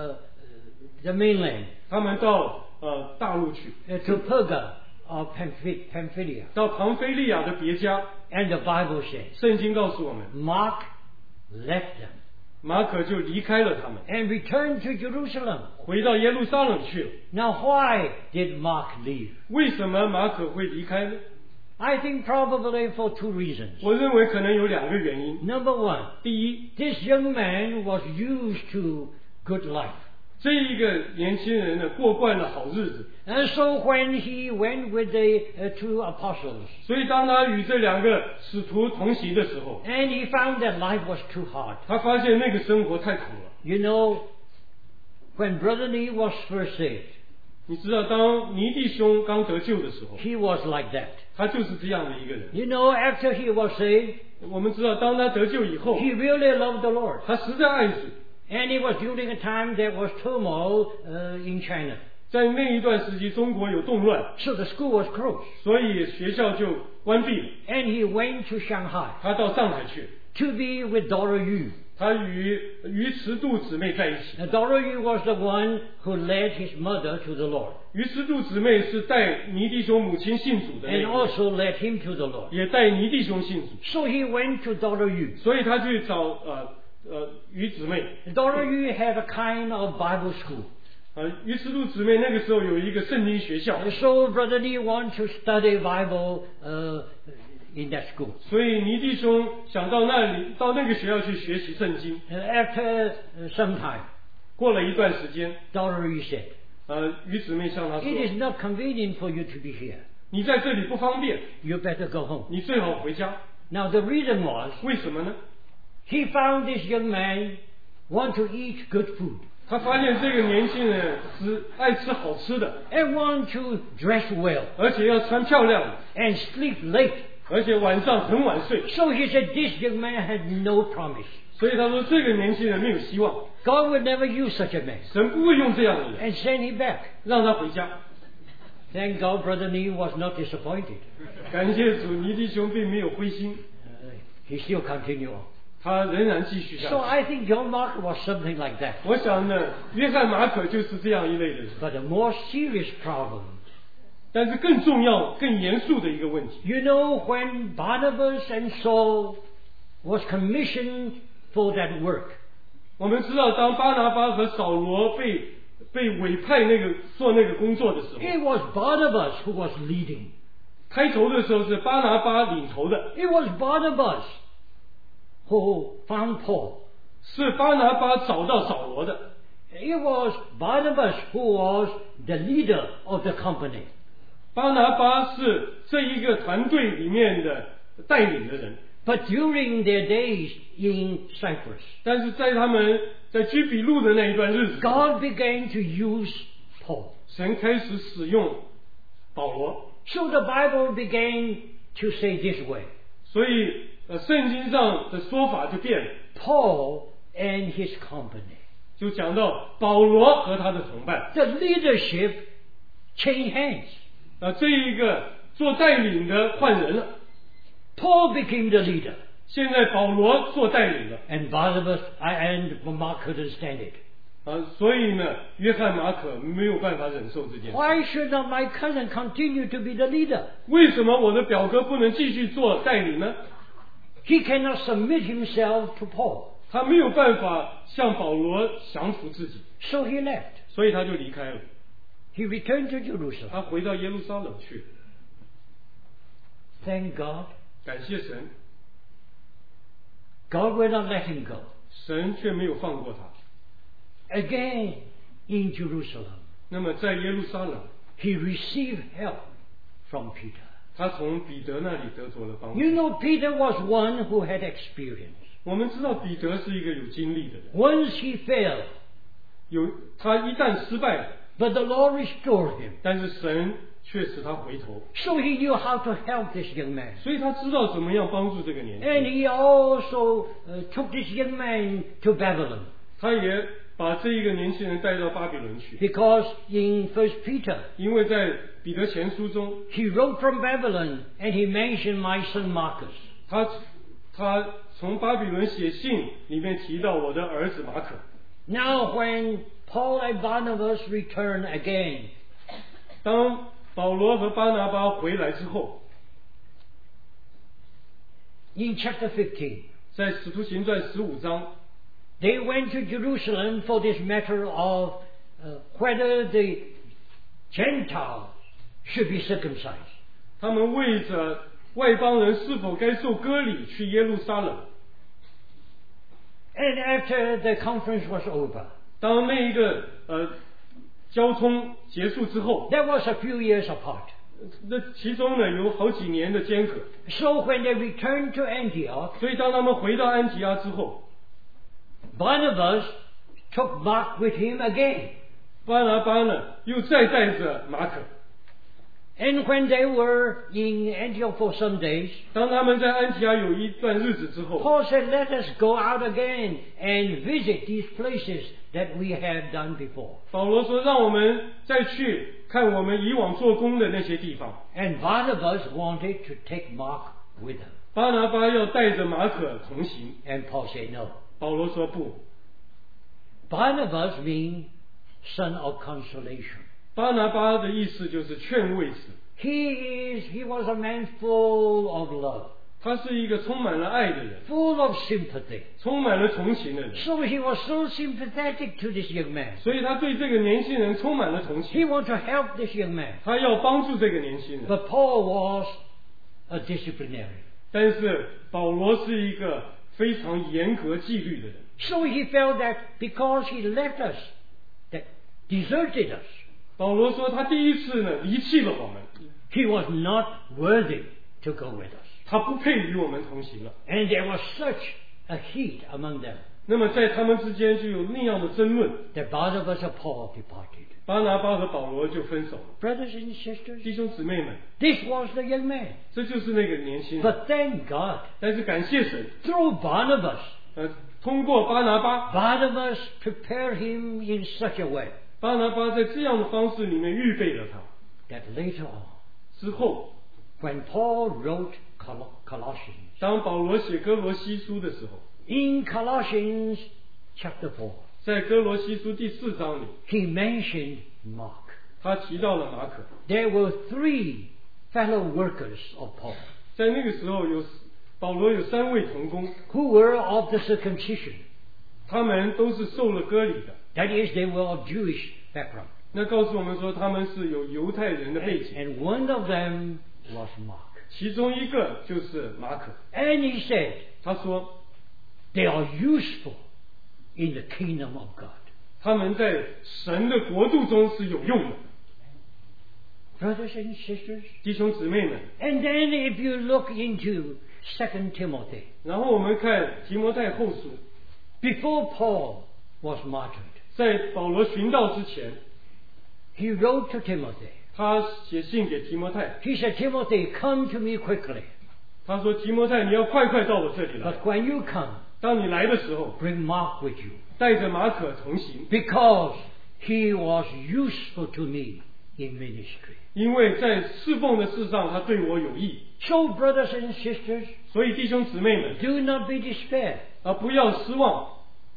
the mainland, 他们到大陆去， to Perga of Pamphylia. 到庞菲利亚的别家。 And the Bible says, 圣经告诉我们， Mark left them 马可就离开了他们， and returned to Jerusalem. 回到耶路撒冷去了。 Now, why did Mark leave? 为什么马可会离开呢？ I think probably for 2 reasons. 我认为可能有2个原因。 Number 1, 第一， this young man was used to good life. 这一个年轻人呢，过惯了好日子， And so when he went with the 2 apostles, 所以当他与这2个使徒同行的时候， and he found that life was too hard. 他发现那个生活太苦了。 You know, when Brother Lee was first saved, 你知道，当尼弟兄刚得救的时候， he was like that. 他就是这样的一个人。 You know, after he was saved, 我们知道，当他得救以后， he really loved the Lord. 他实在爱主。 And it was during a time there was turmoil in China. 在那一段时期，中国有动乱， So the school was closed. 所以学校就关闭了。 And he went to Shanghai 他到上海去， to be with Dora Yu. 他与于慈度姊妹在一起。 Now, Dora Yu was the one who led his mother to the Lord 于慈度姊妹是带尼弟兄母亲信主的那 and 个， also led him to the Lord. 也带尼弟兄信主， So he went to Dora Yu. 所以他去找于姊妹。 Dora Yu had a kind of Bible school. 于慈度姊妹那个时候有一个圣经学校， So Brother Lee wanted to study Bible in that school. 所以尼弟兄想到那个学校去学习圣经。 After some time, 过了一段时间， Dora Yu said, 于姊妹向他 It 说 is not convenient for you to be here. 你在这里不方便， You better go home. 你最好回家。 Now the reason was, 为什么呢？ he found this young man want to eat good food 他发现这个年轻人爱吃好吃的， and want to dress well 而且要穿漂亮的， and sleep late. 而且晚上很晚睡。 So he said this young man had no promise. 所以他说这个年轻人没有希望， God would never use such a man 神不会用这样的人， and send him back. 让他回家。 Thank God Brother Lee was not disappointed. 感谢主，尼弟兄并没有灰心， He still continued on. 他仍然继续下 So 去。 I think John Mark was something like that. 我想呢，约翰马可就是这样一类的人。 But a more serious problem. 但是更重要、更严肃的一个问题， You know, when Barnabas and Saul was commissioned for that work, 我们知道，当巴拿巴和扫罗被委派做那个工作的时候， it was Barnabas who was leading. 开头的时候是巴拿巴领头的， It was Barnabas who found Paul. 是巴拿巴找到扫罗的， It was Barnabas who was the leader of the company. 巴拿巴是这一个团队里面的带领的人。 But during their days in Cyprus, 但是在他们在居比路的那一段日子， God began to use Paul. 神开始使用保罗， So the Bible began to say this way, 所以圣经上的说法就变了， Paul and his company. 就讲到保罗和他的同伴。 The leadership changed hands. 这一个做带领的换人了， Paul became the leader, 现在保罗做带领了 and Barnabas and Mark couldn't stand it. 所以呢，约翰马可没有办法忍受这件事。 Why should not my cousin continue to be the leader? 为什么我的表哥不能继续做带领呢？ He cannot submit himself to Paul. 他没有办法向保罗降服自己， So he left. 所以他就离开了。 He returned to Jerusalem. 他回到耶路撒冷去， Thank God. 感谢神， God will not let him go. 神却没有放过他。 Again, in Jerusalem, 那么在耶路撒冷， he received help from Peter. 他从彼得那里得着了帮助。 You know, Peter was one who had experience. 我们知道彼得是一个有经历的人， Once he failed, 他一旦失败了， but the Lord restored him. 但是神却使他回头， So he knew how to help this young man. 所以他知道怎么样帮助这个年轻 And 人。 he also took this young man to Babylon. 他也把这一个年轻人带到巴比伦去， Because in 1 Peter, 因为在彼得前书中， he wrote from Babylon and he mentioned my son Marcus. 他从巴比伦写信里面提到我的儿子马可。 Now when Paul and Barnabas returned again, 当保罗和巴拿巴回来之后， in chapter 15, 在使徒行传15章， they went to Jerusalem for this matter of whether the Gentiles should be circumcised. 他们为着外邦人是否该受割礼去耶路撒冷。 And after the conference was over, 当那一个交通结束之后， that was a few years apart. 那其中呢有好几年的间隔， So when they returned to Antioch, 所以当他们回到安提阿之后， Barnabas took Mark with him again. 巴拿巴呢又再带着马可。 And when they were in Antioch for some days, 当他们在安提阿有一段日子之后， Paul said, let us go out again and visit these places that we have done before. 保罗说让我们再去看我们以往做工的那些地方。 And Barnabas wanted to take Mark with him. 巴拿巴要带着马可同行， And Paul said no. 保罗说不。 Barnabas means son of consolation. 巴拿巴的意思就是劝慰子， He was a man full of love, 他是一个充满了爱的人， full of sympathy. 充满了同情的人， So he was so sympathetic to this young man. 所以他对这个年轻人充满了同情， He wanted to help this young man. 他要帮助这个年轻人。 But Paul was a disciplinarian. 但是保罗是一个非常严格纪律的人， So he felt that because he left us, that deserted us, 保罗说他第一次呢离弃了我们， he was not worthy to go with us. 他不配与我们同行了。 And there was such a heat among them 那么在他们之间就有那样的争论， that Barnabas and Paul departed. 巴拿巴和保罗就分手了。 Brothers and sisters, 弟兄姊妹们， this was the young man. 这就是那个年轻人。 But thank God, 但是感谢神， through Barnabas, 通过巴拿巴， Barnabas prepared him in such a way 巴拿巴在这样的方式里面预备了他。 that later on, 之后， when Paul wrote Colossians, 当保罗写哥罗西书的时候， in Colossians chapter 4, 在哥罗西书第4章里， he mentioned Mark. 他提到了马可。 There were 3 fellow workers of Paul 在那个时候保罗有3位同工， who were of the circumcision. 他们都是受了割礼的。 That is, they were of Jewish background. 那告诉我们说，他们是有犹太人的背景， And one of them was Mark. 其中一个就是马可。 And he said, 他说， they are useful in the kingdom of God. 他们在神的国度中是有用的。 Brothers and sisters, 弟兄姊妹们， and then if you look into 2 Timothy, 然后我们看提摩太后书， before Paul was martyred, 在保罗殉道之前， he wrote to Timothy. 他写信给提摩太， He said, Timothy, come to me quickly. 他说提摩太你要快快到我这里来， But when you come, 当你来的时候， bring Mark with you, 带着马可同行， because he was useful to me in ministry. 因为在侍奉的事上他对我有益。 So, brothers and sisters, 所以弟兄姊妹们 do not be despair. 不要失望。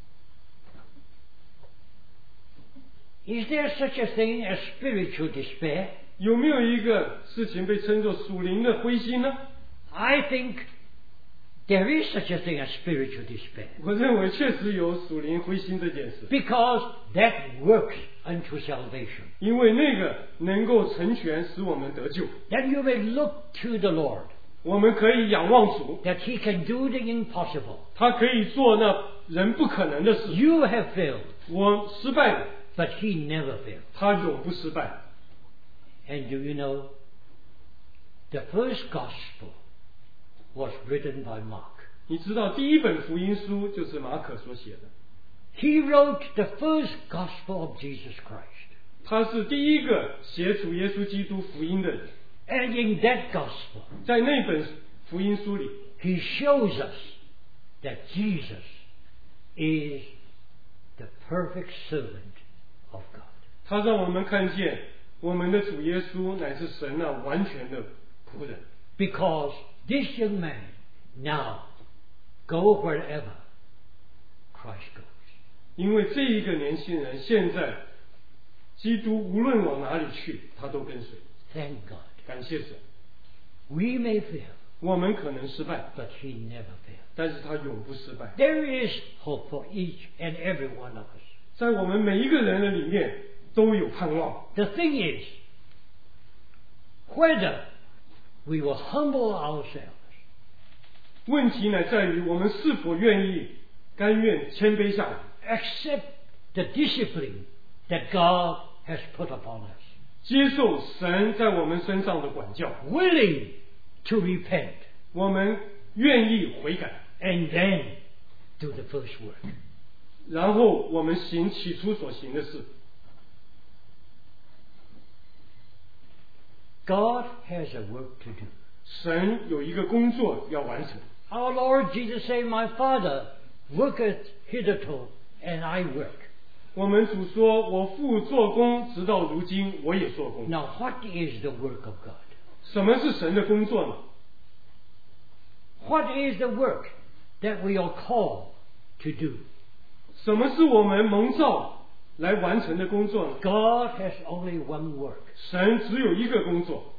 Is there such a thing as spiritual despair? 有没有一个事情被称作属灵的灰心呢？ I think there is such a thing as spiritual despair. 我认为确实有属灵灰心这件事， Because that works unto salvation. 因为那个能够成全使我们得救。 Then you may look to the Lord, 我们可以仰望主， that He can do the impossible. 他可以做那人不可能的事。 You have failed, 我失败了， but He never failed. 他永不失败。 And do you know, the first gospel was written by Mark. 你知道第一本福音书就是马可所写的， He wrote the first gospel of Jesus Christ. 他是第一个写主耶稣基督福音的人。 And in that gospel, 在那本福音书里， He shows us that Jesus is the perfect servant of God. 他让我们看见我们的主耶稣乃是神完全的仆人。 Because this young man now go wherever Christ goes. 因为这一个年轻人现在，基督无论往哪里去，他都跟随。 Thank God. 感谢神。 We may fail, 我们可能失败， but He never fails. 但是他永不失败。 There is hope for each and every one of us. 在我们每一个人的里面都有盼望。 The thing is, whether we will humble ourselves 问题乃在于我们是否甘愿谦卑下来， accept the discipline that God has put upon us, 接受神在我们身上的管教， willing to repent, 我们愿意悔改， and then do the first work. 然后我们行起初所行的事。 God has a work to do. 神有一个工作要完成。 Our Lord Jesus said, My Father worketh hitherto, and I work. 我们主说：“我父做工，直到如今，我也做工。” Now, what is the work of God? 什么是神的工作呢？ What is the work that we are called to do? 什么是我们蒙召来完成的工作呢？ God has only one work. 神只有一个工作，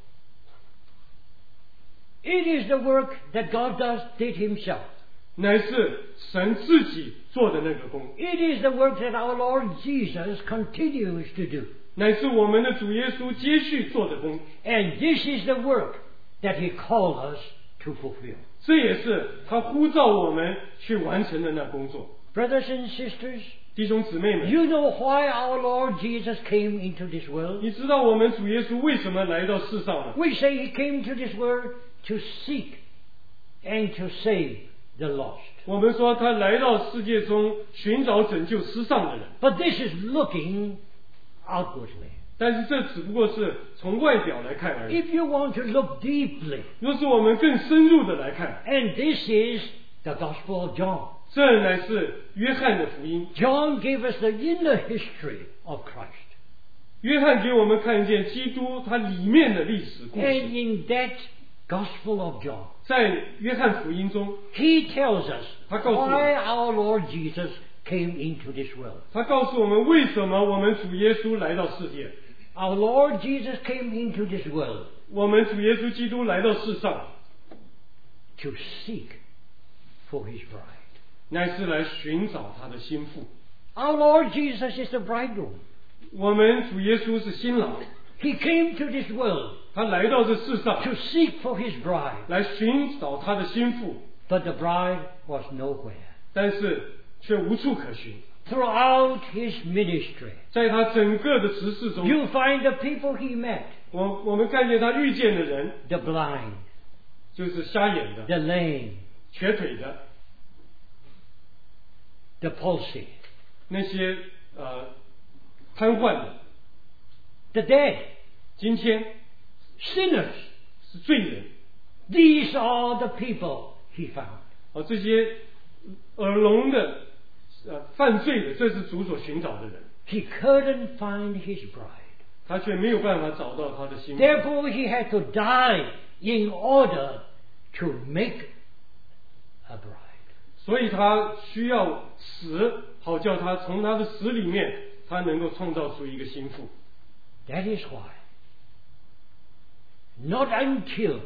It is the work that God did Himself. 乃是神自己做的那个工， It is the work that our Lord Jesus continues to do. 乃是我们的主耶稣接续做的工。 And this is the work that He called us to fulfill. 这也是他呼召我们去完成的那工作。 Brothers and sisters, 弟兄姊妹们， you know why our Lord Jesus came into this world? 你知道我们主耶稣为什么来到世上呢？ We say He came to this world to seek and to save the lost. 我们说他来到世界中寻找拯救失丧的人， But this is looking outwardly. 但是这只不过是从外表来看而已。 If you want to look deeply, 若是我们更深入的来看， and this is the Gospel of John. 这乃是约翰的福音。 John gave us the inner history of Christ. 约翰给我们看见基督他里面的历史故 And 事。 in that Gospel of John, 在约翰福音中， he tells us 他告诉我们， why our Lord Jesus came into this world. 他告诉我们为什么我们主耶稣来到世界。 Our Lord Jesus came into this world 我们主耶稣基督来到世上， to seek for His bride. 乃是来寻找他的心腹。 Our Lord Jesus is the bridegroom. 我们主耶稣是新郎， He came to this world 他来到这世上 to seek for His bride. 来寻找他的心腹， But the bride was nowhere. 但是却无处可寻。 Throughout His ministry, 在他整个的职事中， you find the people He met, 我们看见他遇见的人， the blind, 就是瞎眼的、 the lame, 瘸腿的， the palsy, 那些瘫痪的。 the dead, 今天 sinners. 是罪人， These are the people He found. 这些耳聋的、犯罪的，这是主所寻找的人。 He couldn't find His bride. 他却没有办法找到他的心腹。 Therefore, he had to die in order to make a bride. 所以他需要死，好叫他从他的死里面，他能够创造出一个心腹。 That is why, not until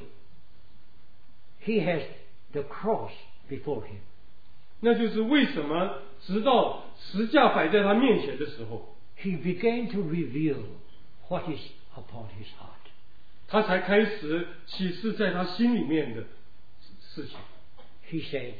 he has the cross before him, 那就是为什么直到十架摆在他面前的时候， he began to reveal what is upon his heart. 他才开始启示在他心里面的事情。 He said,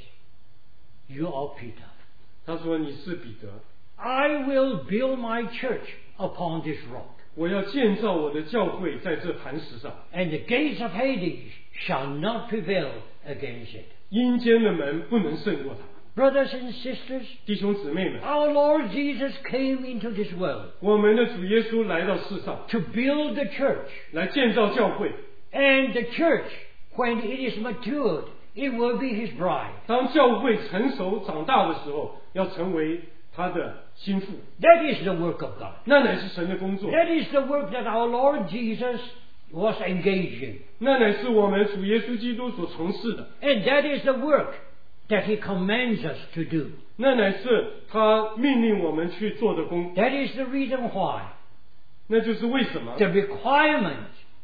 "You are Peter. 他说：“你是彼得， I will build my church upon this rock, 我要建造我的教会在这磐石上， and the gates of Hades shall not prevail against it." 阴间的门不能胜过他。” Brothers and sisters, 弟兄姊妹们， our Lord Jesus came into this world 我们的主耶稣来到世上， to build the church, 来建造教会。 and the church, when it is matured, it will be his bride. 当教会成熟长大的时候，要成为他的心腹， That is the work of God. 那乃是神的工作， That is the work that our Lord Jesus was engaged in. 那乃是我们主耶稣基督所从事的， And that is the work that he commands us to do. 那乃是他命令我们去做的工。 That is the reason why 那就是为什么 the requirement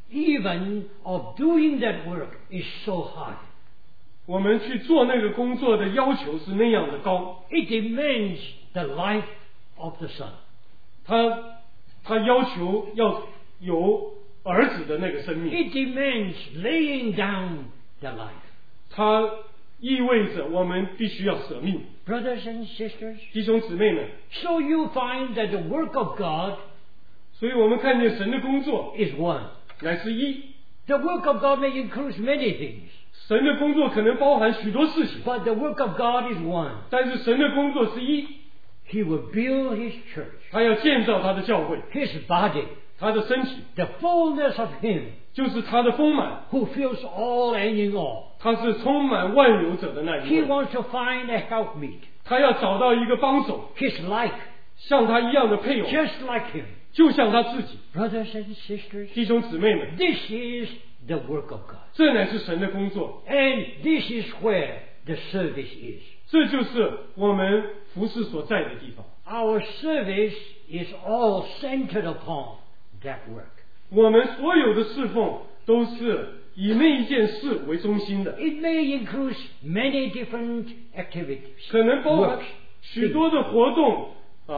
even of doing that work is so high. 我们去做那个工作的要求是那样的高。 It demands the life of the Son. 他要求要有儿子的那个生命， It demands laying down the life. 它意味着我们必须要舍命。 Brothers and sisters, 弟兄姊妹们， so you find that the work of God 所以我们看见神的工作 is one. 乃是一， The work of God may include many things, 神的工作可能包含许多事情， but the work of God is one. 但是神的工作是一， He will build his church, 他要建造他的教会， his body, 他的身体 the fullness of him 就是他的丰满， who fills all and in all. 他是充满万有者的那一 He 位， wants to find a helpmeet, 他要找到一个帮手， his like, 像他一样的配偶， just like him. 就像他自己。 Brothers and sisters, 弟兄姊妹们， this is the work of God. 这乃是神的工作， And this is where the service is. 这就是我们服侍所在的地方。 Our service is all centered upon that work. 我们所有的侍奉都是以那一件事为中心的， It may include many different activities, 可能包含 works, 许多的活动，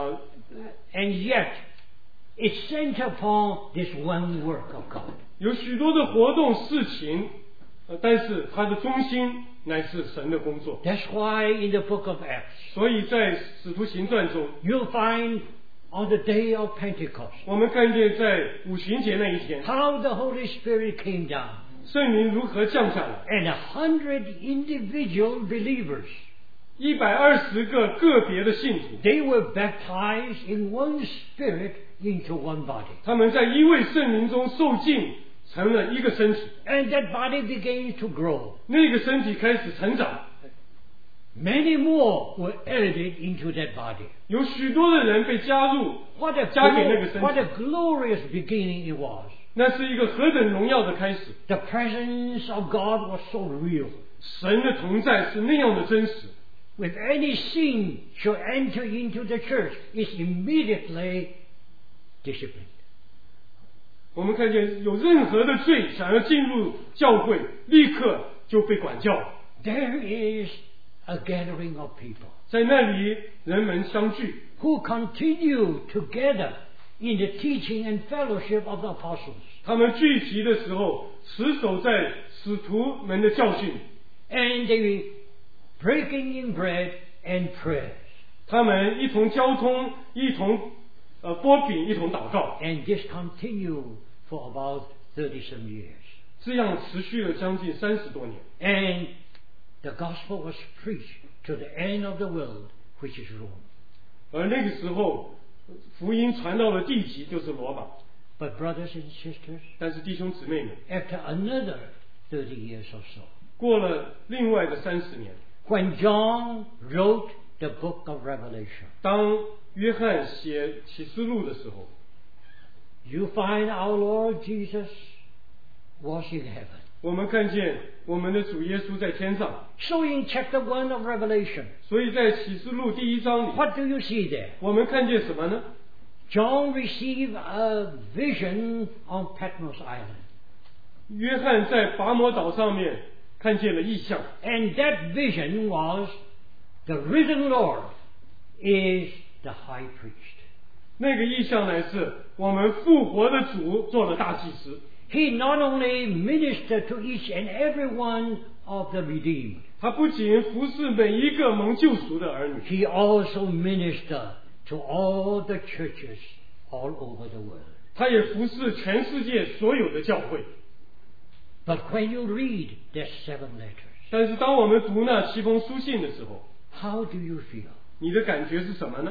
and yet it's centered upon this one work of God. 有许多的活动事情，但是它的中心乃是神的工作。 That's why in the book of Acts, 所以在使徒行传中， you'll find on the day of Pentecost 我们看见在五旬节那一天， how the Holy Spirit came down 圣灵如何降下来， and 100 individual believers, 120个个别的信徒， they were baptized in one spirit into one body. 他们在一位圣灵中受浸，成了一个身体， And that body began to grow. 那个身体开始成长， Many more were added into that body. 有许多的人被加入， What a, 加给那个身 what 体， a glorious beginning it was. 那是一个何等荣耀的开始！ The presence of God was so real. 神的同在是那样的真实， If any sin should enter into the church, it's immediately disciplined. 我们看见有任何的罪想要进入教会，立刻就被管教。 There is a gathering of people 在那里，人们相聚， who continue together in the teaching and fellowship of the apostles. 他们聚集的时候，持守在使徒们的教训， And they breaking in bread and prayers. 他们一同交通，一同擘饼，一同祷告， And this continued for about 30-some years. 这样持续了将近30多年。 And the gospel was preached to the end of the world, which is Rome. 而那个时候，福音传到了地极，就是罗马。 But brothers and sisters, 但是弟兄姊妹们， after another 30 years or so, 过了另外的30年， when John wrote the book of Revelation, 当约翰写启示录的时候， you find our Lord Jesus was in heaven. 我们看见我们的主耶稣在天上， So in chapter 1 of Revelation, 所以在启示录第1章里， what do you see there? 我们看见什么呢？ John received a vision on Patmos Island. 约翰在拔摩岛上面看见了异象， And that vision was the risen Lord is the high priest. 那个异象乃是我们复活的主做了大祭司。 He not only ministered to each and every one of the redeemed, 他不仅服侍每一个蒙救赎的儿女， he also ministered to all the churches all over the world. 他也服侍全世界所有的教会。 But when you read the 7 letters, 但是当我们读那7封书信的时候， how do you feel? 你的感觉是什么呢？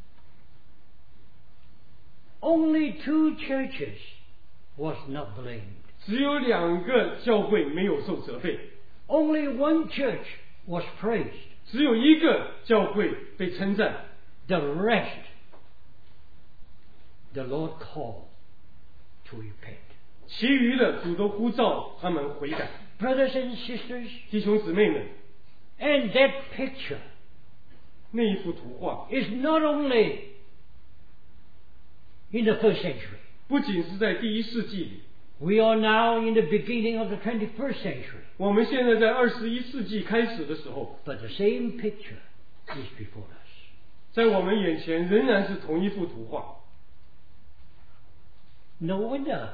Only 2 churches was not blamed. 只有2个教会没有受责备， Only 1 church was praised. 只有1个教会被称赞， The rest, the Lord called to repent. 其余的主都呼召他们悔改。 Brothers and sisters, 弟兄姊妹们， and that picture 那一幅图画 is not only in the 1st century. 不仅是在第1世纪里， We are now in the beginning of the 21st century. 我们现在在21世纪开始的时候， But the same picture is before us. 在我们眼前仍然是同一幅图画。 No wonder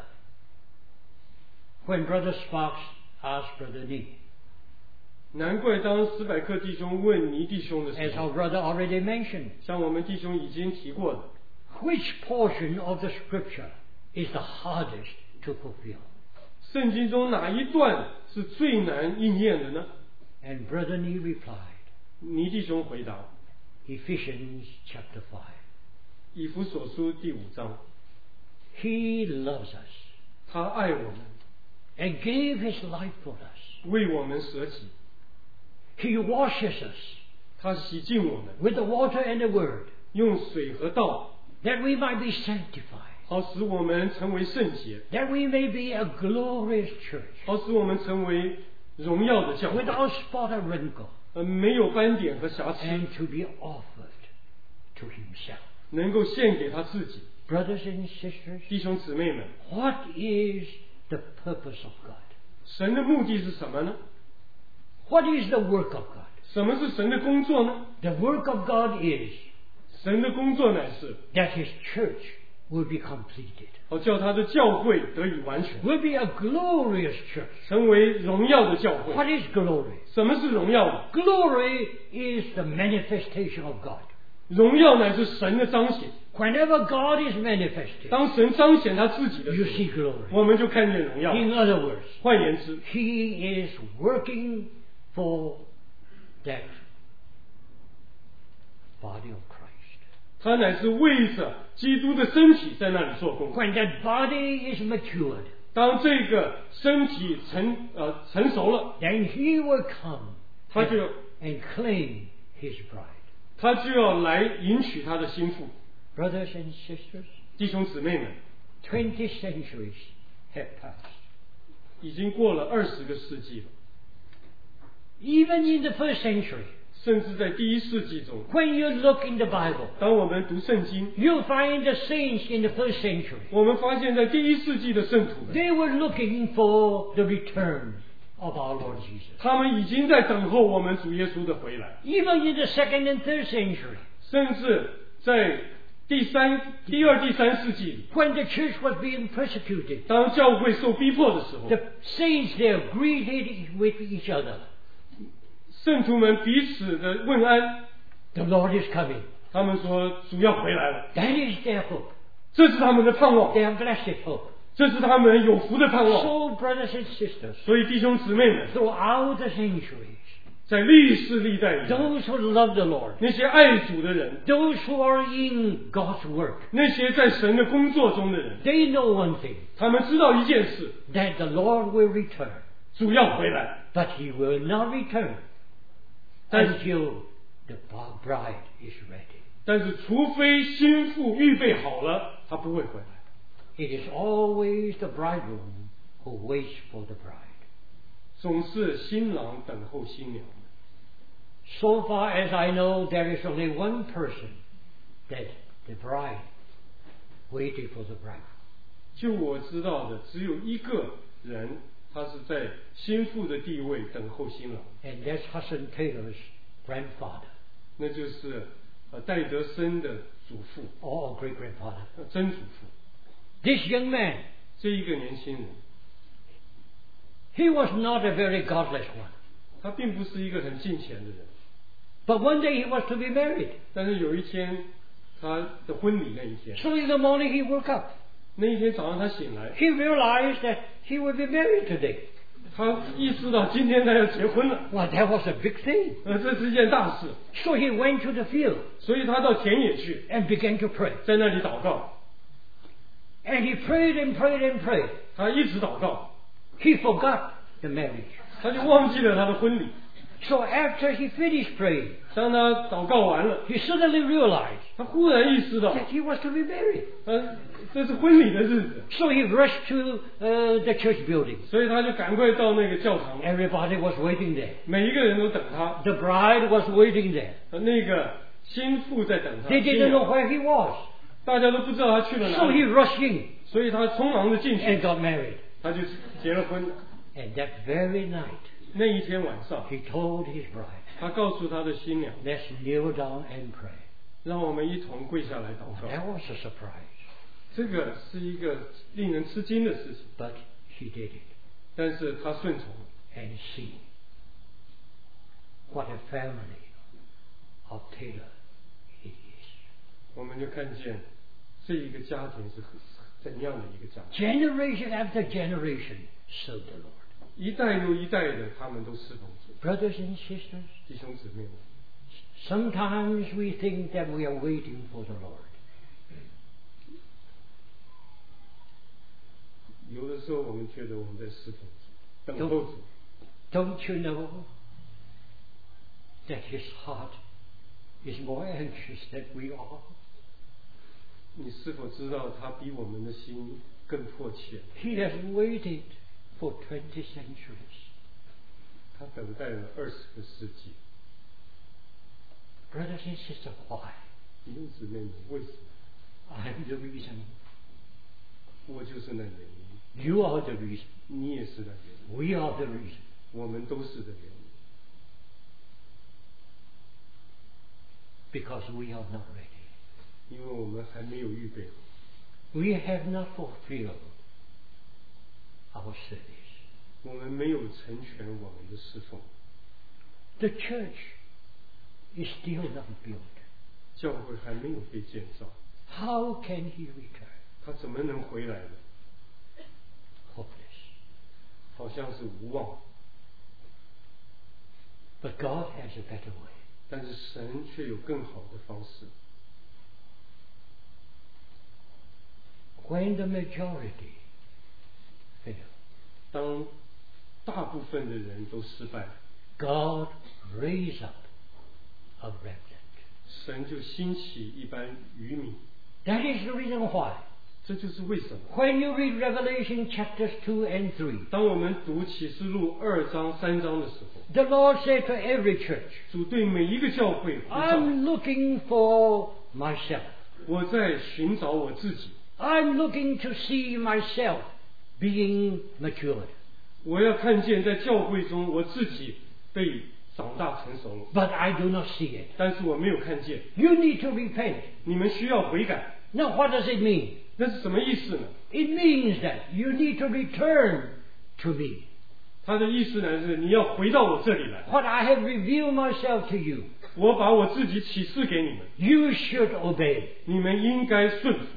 when Brother Sparks asked Brother Nee, 难怪当史百克弟兄问倪弟兄的 as 时候， our brother already mentioned, 像我们弟兄已经提过的， which portion of the scripture is the hardest to fulfill? 圣经中哪一段是最难应验的呢？ And Brother Nee replied, 倪弟兄回答， Ephesians chapter 5. 以弗所书第5章， He loves us 他爱我们， and gave his life for us. 为我们舍己， He washes us 他洗净我们， with the water and the word, 用水和道， that we might be sanctified, 好使我们成为圣洁， that we may be a glorious church, 好使我们成为荣耀的教会， without spot or wrinkle, 没有斑点和瑕疵， and to be offered to himself. 能够献给他自己。 Brothers and sisters, 弟兄姊妹们， what is the purpose of God? 神的目的是什么呢？ What is the work of God? 什么是神的工作呢？ The work of God is 神的工作乃是 that his church will be completed, 好叫他的教会得以完全， will be a glorious church. 成为荣耀的教会。 What is glory? 什么是荣耀呢？ Glory is the manifestation of God. 荣耀乃是神的彰显。 Whenever God is manifested, 当神彰显他自己的 you 时 see 候， glory. 我们就看见荣耀。 In other words, 换言之， he is working for that body of Christ. 他乃是为着基督的身体在那里做工。 When that body is matured, 当这个身体成熟了， then he will come 他就 and claim his bride. 他就要来迎娶他的心腹。 Brothers and sisters, 弟兄姊妹们， 20 centuries have passed. 已经过了20个世纪了， Even in the 1st century, 甚至在第1世纪中， when you look in the Bible, 当我们读圣经， you'll find the saints in the 1st century. 我们发现在第1世纪的圣徒们， They were looking for the return of our Lord Jesus. 他们已经在等候我们主耶稣的回来， Even in the 2nd and 3rd century, 甚至在第2、第3世纪里， when the church was being persecuted, 当教会受逼迫的时候， the saints there greeted with each other. 圣徒们彼此的问安， The Lord is coming. 他们说主要回来了， That is their hope. 这是他们的盼望， Their blessed hope. 这是他们有福的盼望。 So, brothers and sisters, 所以弟兄姊妹们， throughout the centuries, 在历世历代里， those who love the Lord, 那些爱主的人， those who are in God's work, 那些在神的工作中的人， they know one thing, 他们知道一件事， that the Lord will return. 主要回来， But he will not return 但是 until the bride is ready. 但是除非心腹预备好了，他不会回来。 It is always the bridegroom who waits for the bride. 总是新郎等候新娘。 So far as I know, there is only one person that the bride waited for the bridegroom. 就我知道的，只有一个人，他是在心腹的地位等候新郎， And that's Hudson Taylor's grandfather, 那就是戴德森的祖父， or great grandfather. 曾祖父。 This young man, 这一个年轻人， he was not a very godless one. 他并不是一个很敬虔的人， But one day he was to be married. 但是有一天，他的婚礼那一天， So in the morning he woke up. 那一天早上他醒来， He realized that he would be married today. 他意识到今天他要结婚了， Well, that was a big thing. 这是一件大事， So he went to the field 所以他到田野去， and began to pray. 在那里祷告， And he prayed and prayed and prayed. 他一直祷告， He forgot the marriage. 他就忘记了他的婚礼。 So after he finished praying, 当他祷告完了， he suddenly realized 他忽然意识到， that he was to be married. 这是婚礼的日子， So he rushed to the church building. 所以他就赶快到那个教堂， Everybody was waiting there. 每一个人都等他， The bride was waiting there. 那个心腹在等他， They 新 didn't 娘 know where he was. 大家都不知道他去了 So 哪 he 里， rushed in 所以他匆忙的进去， and got married. 他就结了婚。 And that very night, 那一天晚上， he told his bride, 他告诉他的新娘， let's kneel down and pray. 让我们一同跪下来祷告。 That was a surprise. 这个是一个令人吃惊的事情， But he did it. 但是他顺从了。 And see what a family of Taylor it is. 我们就看见这一个家庭是怎样的一个家庭， Generation after generation served the Lord. 一代又一代的，他们都侍奉主。 Brothers and sisters, 弟兄姊妹们， sometimes we think that we are waiting for the Lord. 有的时候我们觉得我们在侍奉主，等候主。 Don't you know that his heart is more anxious than we are? 你是否知道他比我们的心更迫切？ He has waited for 20 centuries. 他等待了20个世纪。 Brothers and sisters, why? 弟兄姊妹们，为什么？ I'm the reason. 我就是那原因， You are the reason. 你也是那原因， We are the reason. 我们都是的原因。 Because we are not ready. 因为我们还没有预备好， We have not fulfilled our service. 我们没有成全我们的侍奉。 The church is still not built. 教会还没有被建造， How can he return? 他怎么能回来呢？ Hopeless. 好像是无望。 But God has a better way. 但是神却有更好的方式。 When the majority fail, 当大部分的人都失败， God raise up a remnant. 神就兴起一般渔民。 That is the reason why. 这就是为什么， When you read Revelation chapters 2 and 3, 当我们读启示录2章3章的时候， the Lord said to every church, 主对每一个教会呼召， I'm looking for myself. 我在寻找我自己， I'm looking to see myself being matured. 我要看见在教会中我自己被长大成熟了， But I do not see it. 但是我没有看见。 You need to repent. 你们需要悔改， Now what does it mean? 那是什么意思呢？ It means that you need to return to me. 他的意思呢是你要回到我这里来， What I have revealed myself to you, 我把我自己启示给你们， you should obey. 你们应该顺服，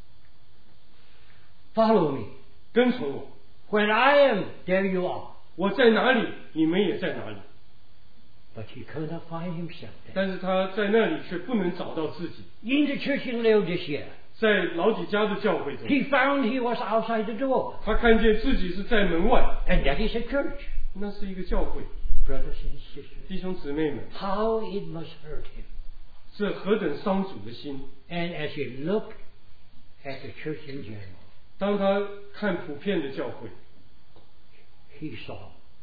Follow me. 跟从我。 When I am, there you are. 我在哪里，你们也在哪里。 But he could not find himself there. 但是他在那里却不能找到自己。 In the church in Laodicea, 在老底嘉的教会中， he found he was outside the door. 他看见自己是在门外， And that is a church. 那是一个教会。 Brothers and sisters, 弟兄姊妹们， how it must hurt him. 这何等伤主的心！ And as he looked at the church in general, 当他看普遍的教会， he saw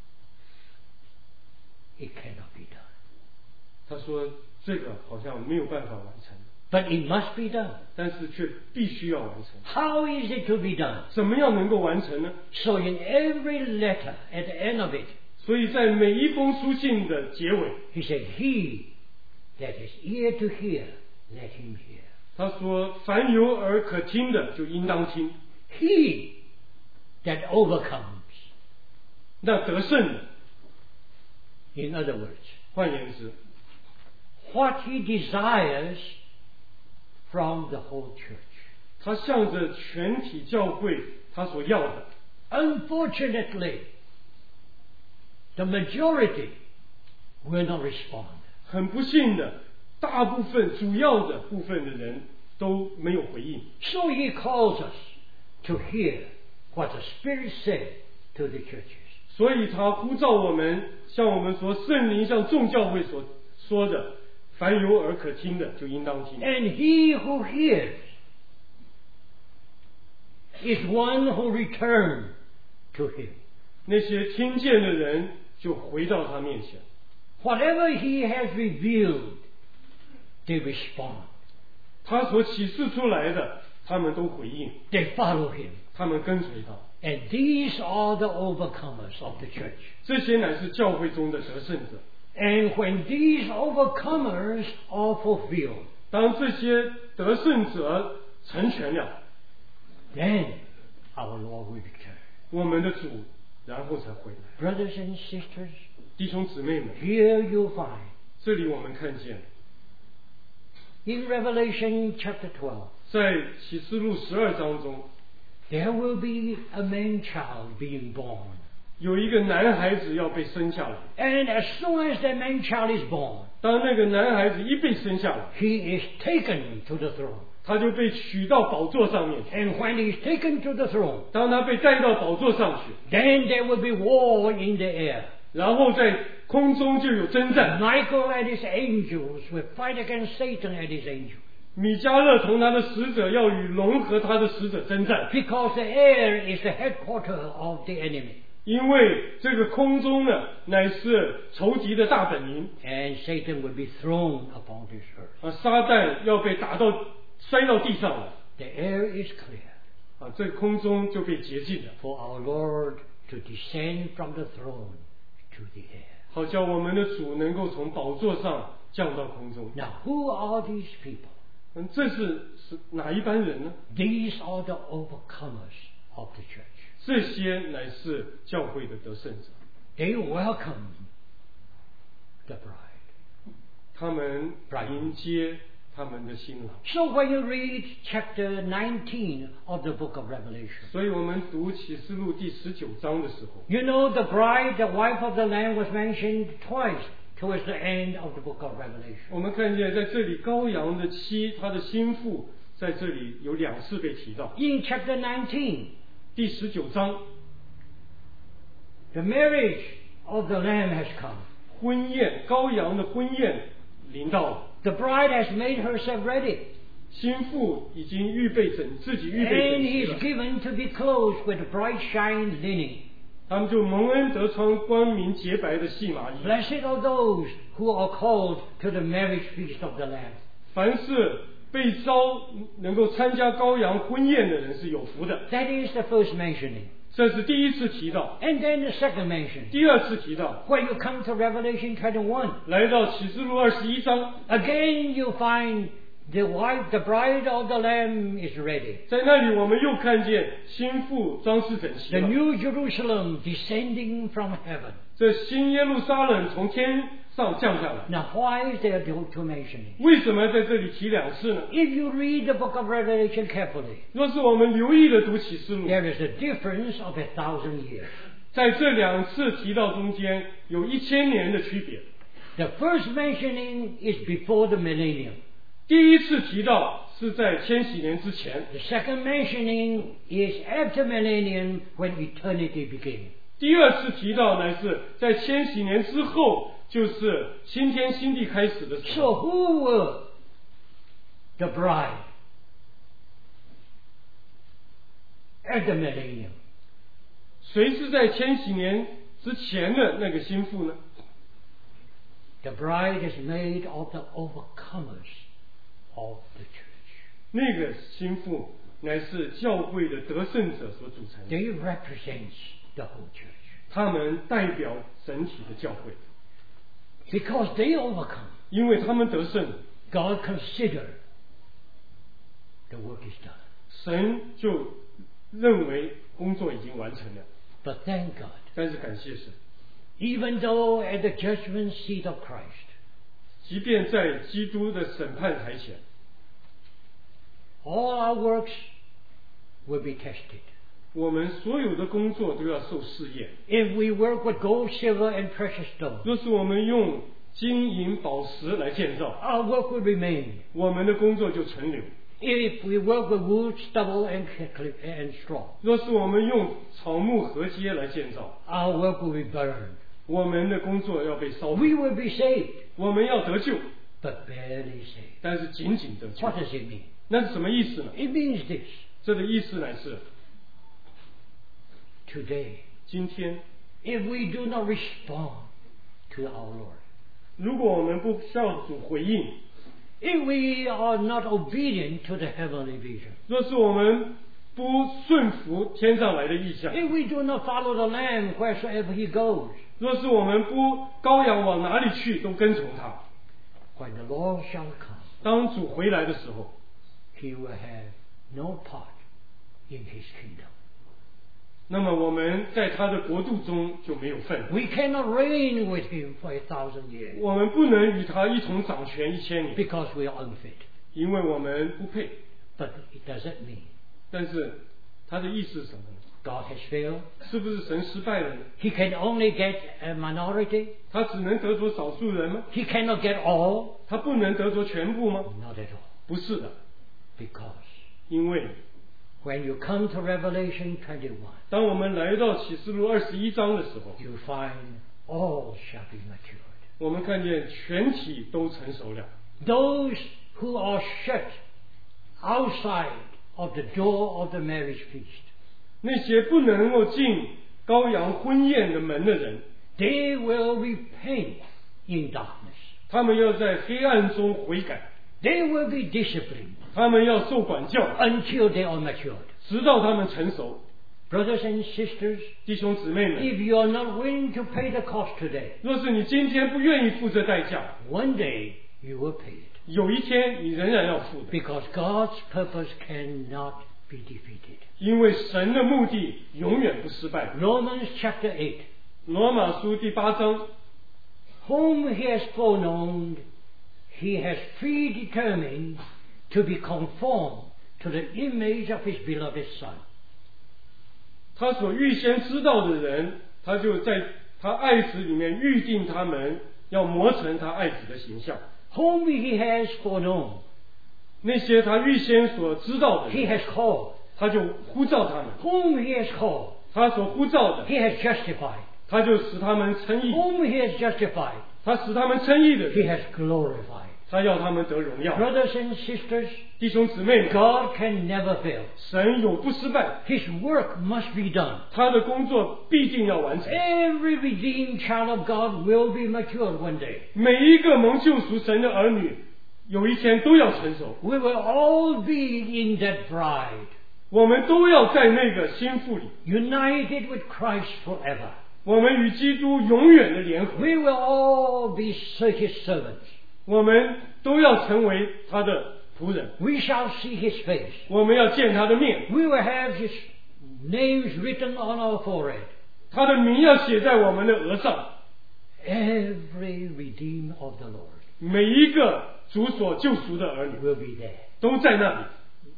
it cannot be done. 他说这个好像没有办法完成， But it must be done. 但是却必须要完成。 How is it to be done? 怎么样能够完成呢？ So in every letter, at the end of it, 所以在每一封书信的结尾， he said, He that has ear to hear, let him hear. 他说：“凡有耳可听的，就应当听。 He that overcomes. 那得胜的， In other words, 换言之， what he desires from the whole church. 他向着全体教会他所要的。 Unfortunately, the majority will not respond. 很不幸的，大部分主要的部分的人都没有回应。 So he calls us to hear what the Spirit said to the churches. 所以他呼召我们，向我们说，圣灵向众教会所说的，凡有耳可听的，就应当听。 And he who hears is one who returns to him. 那些听见的人就回到他面前， Whatever he has revealed, they respond. 他所启示出来的，他们都回应， They follow him. 他们跟随他。 And these are the overcomers of the church. 这些乃是教会中的得胜者。 And when these overcomers are fulfilled, 当这些得胜者成全了， then our Lord will return. 我们的主然后才回来。 Brothers and sisters, 弟兄姊妹们， here you find 这里我们看见， in Revelation chapter 12, 在启示录12章中， there will be a man-child being born. 有一个男孩子要被生下来。 And as soon as that man-child is born, 当那个男孩子一被生下来， he is taken to the throne. 他就被取到宝座上面去。 And when he is taken to the throne, 当他被带到宝座上去， then there will be war in the air. 然后在空中就有征战。 Michael and his angels will fight against Satan and his angels. 米迦勒同他的使者要与龙和他的使者征战， Because the air is the headquarter of the enemy. 因为这个空中呢，乃是仇敌的大本营。 And Satan will be thrown upon this earth. 撒旦要被摔到地上了。 The air is clear 这个空中就被洁净了， for our Lord to descend from the throne to the air. 好叫我们的主能够从宝座上降到空中。 Now, who are these people? 这是哪一般人呢？ These are the overcomers of the church. 这些乃是教会的得胜者， They welcome the bride. 他们迎接他们的新郎。 So when you read chapter 19 of the book of Revelation, 所以我们读启示录第19章的时候， you know the bride, the wife of the Lamb, was mentioned twice towards the end of the book of Revelation. 我们看见在这里羔羊的妻，他的心腹，在这里有2次被提到。 In chapter 19, 第19章， the marriage of the Lamb has come. 婚宴，羔羊的婚宴临到了， The bride has made herself ready, 心腹已经自己预备 and 整 he 齐 is 了， given to be clothed with bright shine linen. 他们就蒙恩得穿光明洁白的细麻衣。 Blessed are those who are called to the marriage feast of the Lamb. 凡是被召能够参加羔羊婚宴的人是有福的。 That is the first mentioning. 这是第一次提到， And then the second mention. 第二次提到， When you come to Revelation 21, 来到启示录21章， again you find the wife, the bride of the Lamb is ready. 在那里我们又看见心腹装饰整齐 The 了。 new Jerusalem descending from heaven. 这新耶路撒冷从天上降下来， Now why is there two mentioning? 为什么在这里提2次呢？ If you read the book of Revelation carefully, 若是我们留意的读启示录， there is a difference of 1,000 years. 在这2次提到中间有1000年的区别。 The first mentioning is before the millennium. 第一次提到是在千禧年之前， The second mentioning is after millennium when eternity begins. 第二次提到乃是在千禧年之后，就是新天新地开始的时 So 候。 who were the bride? at the millennium? 谁是在千禧年之前的那个心腹呢？ The bride is made of the overcomers of the church. 那个心腹乃是教会的得胜者所组成的， They represent the whole church. 他们代表整体的教会， Because they overcome, 因为他们得胜， God consider the work is done. 神就认为工作已经完成了。 But thank God, 但是感谢神， even though at the judgment seat of Christ, 即便在基督的审判台前， all our works will be tested. 我们所有的工作都要受试验。 If we work with gold, silver, and precious stone, 若是我们用金银宝石来建造， our work will remain. 我们的工作就存留； If we work with wood, stubble, and straw, 若是我们用草木禾秸来建造， our work will be burned. 我们的工作要被烧 We 毁。 will be saved, 我们要得救， but barely saved. 但是仅仅得救。 What does it mean? 那是什么意思呢？ It means this. 这的意思乃是， Today, 今天 if we do not respond to our Lord, 如果我们不向主回应， if we are not obedient to the heavenly vision, 若是我们不顺服天上来的意象， if we do not follow the Lamb wheresoever he goes, 若是我们不羔羊往哪里去都跟从他， when the Lord shall come, 当主回来的时候， he will have no part in his kingdom. 那么我们在他的国度中就没有份。 We cannot reign with him for 1,000 years 我们不能与他一同掌权1000年， because we are unfit. 因为我们不配。 But it doesn't mean 但是他的意思是什么呢？ God has failed. 是不是神失败了呢？ He can only get a minority. 他只能得着少数人吗？ He cannot get all. 他不能得着全部吗？ Not at all. 不是的， Because 因为 when you come to Revelation 21, 当我们来到启示录21章的时候， you find all shall be matured. 我们看见全体都成熟了。 Those who are shut outside of the door of the marriage feast, 那些不能够进羔羊婚宴的门的人， they will repent in darkness. 他们要在黑暗中悔改， They will be disciplined 他们要受管教， until they are matured. 直到他们成熟。 Brothers and sisters, 弟兄姊妹们， if you are not willing to pay the cost today, 若是你今天不愿意付这代价， one day you will pay it. 有一天你仍然要付的， Because God's purpose cannot be defeated. 因为神的目的永远不失败。 Romans chapter 8. 罗马书第8章， Whom he has foreknown, he has predetermined to be conformed to the image of his beloved Son. 他所预先知道的人，他就在他爱子里面预定他们要磨成他爱子的形象。 Whom he has foreknown, 那些他预先所知道的 he 人， has called. 他就呼召他们； Whom he has called, 他所呼召的， he has justified. 他就使他们称义； Whom he has justified, 他使他们称义的 he 人， has glorified. 他要他们得荣耀。 Brothers and sisters, 弟兄姊妹们， God can never fail. 神永不失败， His work must be done. 他的工作必定要完成。 Every redeemed child of God will be matured one day. 每一个蒙救赎神的儿女，有一天都要成熟。 We will all be in that bride, 我们都要在那个心腹里， united with Christ forever. 我们与基督永远的联合， We will all be His servants. 我们都要成为他的仆人， We shall see His face. 我们要见他的面， We will have His names written on our forehead. 他的名要写在我们的额上。 Every redeemed of the Lord 每一个主所救赎的儿女 will be there. 都在那里。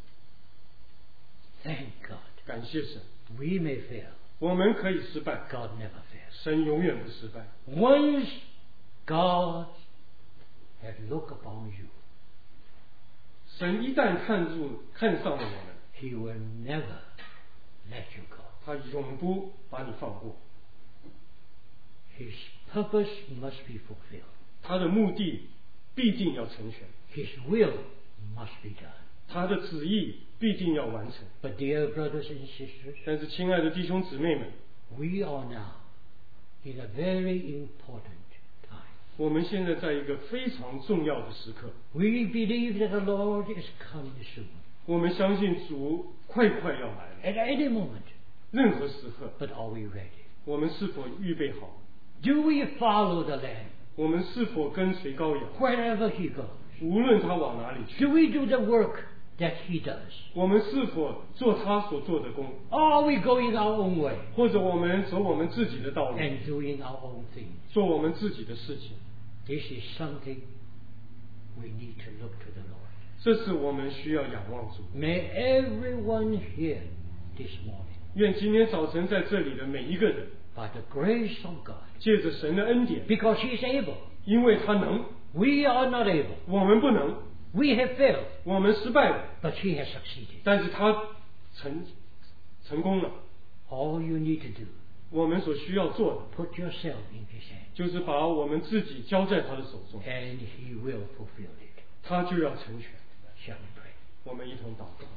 Thank God. 感谢神， We may fail. 我们可以失败， God never fails. 神永远不失败。 Once God has looked upon you, 神一旦看上了我们， He will never let you go. 他永不把你放过。 His purpose must be fulfilled. 他的目的必定要成全， His will must be done. 他的旨意必定要完成。 But dear brothers and sisters, 但是，亲爱的弟兄姊妹们， we are now in a very important time. 我们现在在一个非常重要的时刻， We believe that the Lord is coming soon, 我们相信主快要来了， at any moment. 任何时刻， But are we ready? 我们是否预备好？ Do we follow the Lamb 我们是否跟随羔羊？ wherever he goes? 无论他往哪里去， Do we do the work that he does? 我们是否做他所做的工， Or are we going our own way 或者我们走我们自己的道路， and doing our own things? 做我们自己的事情？ This is something we need to look to the Lord. 这是我们需要仰望主。 May everyone here this morning, 愿今天早晨在这里的每一个人， by the grace of God, 借着神的恩典， because he is able. 因为他能， We are not able. 我们不能， We have failed, 我们失败了， but he has succeeded. 但是他成功了。 All you need to do, 我们所需要做的， put yourself in his hand, 就是把我们自己交在他的手中， and he will fulfill it. 他就要成全。 Shall we pray? 我们一同祷告。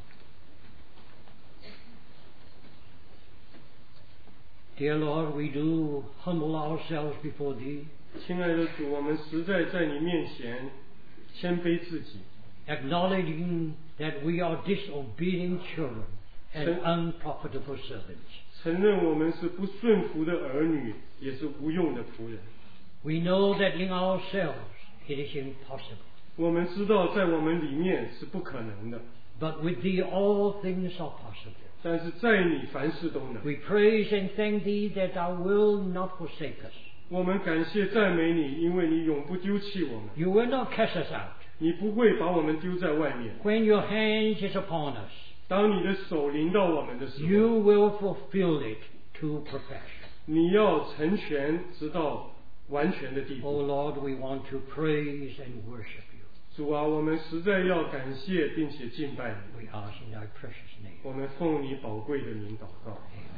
Dear Lord, we do humble ourselves before thee, 亲爱的主，我们实在在你面前谦卑自己， acknowledging that we are disobedient children and unprofitable servants. 承认我们是不顺服的儿女，也是无用的仆人。 We know that in ourselves it is impossible, 我们知道在我们里面是不可能的， but with thee all things are possible. 但是在你凡事都能。 We praise and thank thee that thou wilt not forsake us. 我们感谢赞美你，因为你永不丢弃我们， You will not cast us out. 你不会把我们丢在外面。 When your hand is upon us, 当你的手临到我们的时候， you will fulfill it to perfection. 你要成全，直到完全的地 Oh 步。 Lord, we want to praise and worship you. 主啊，我们实在要感谢并且敬拜你。 We ask in thy precious name. 我们奉你宝贵的名祷告。 Amen.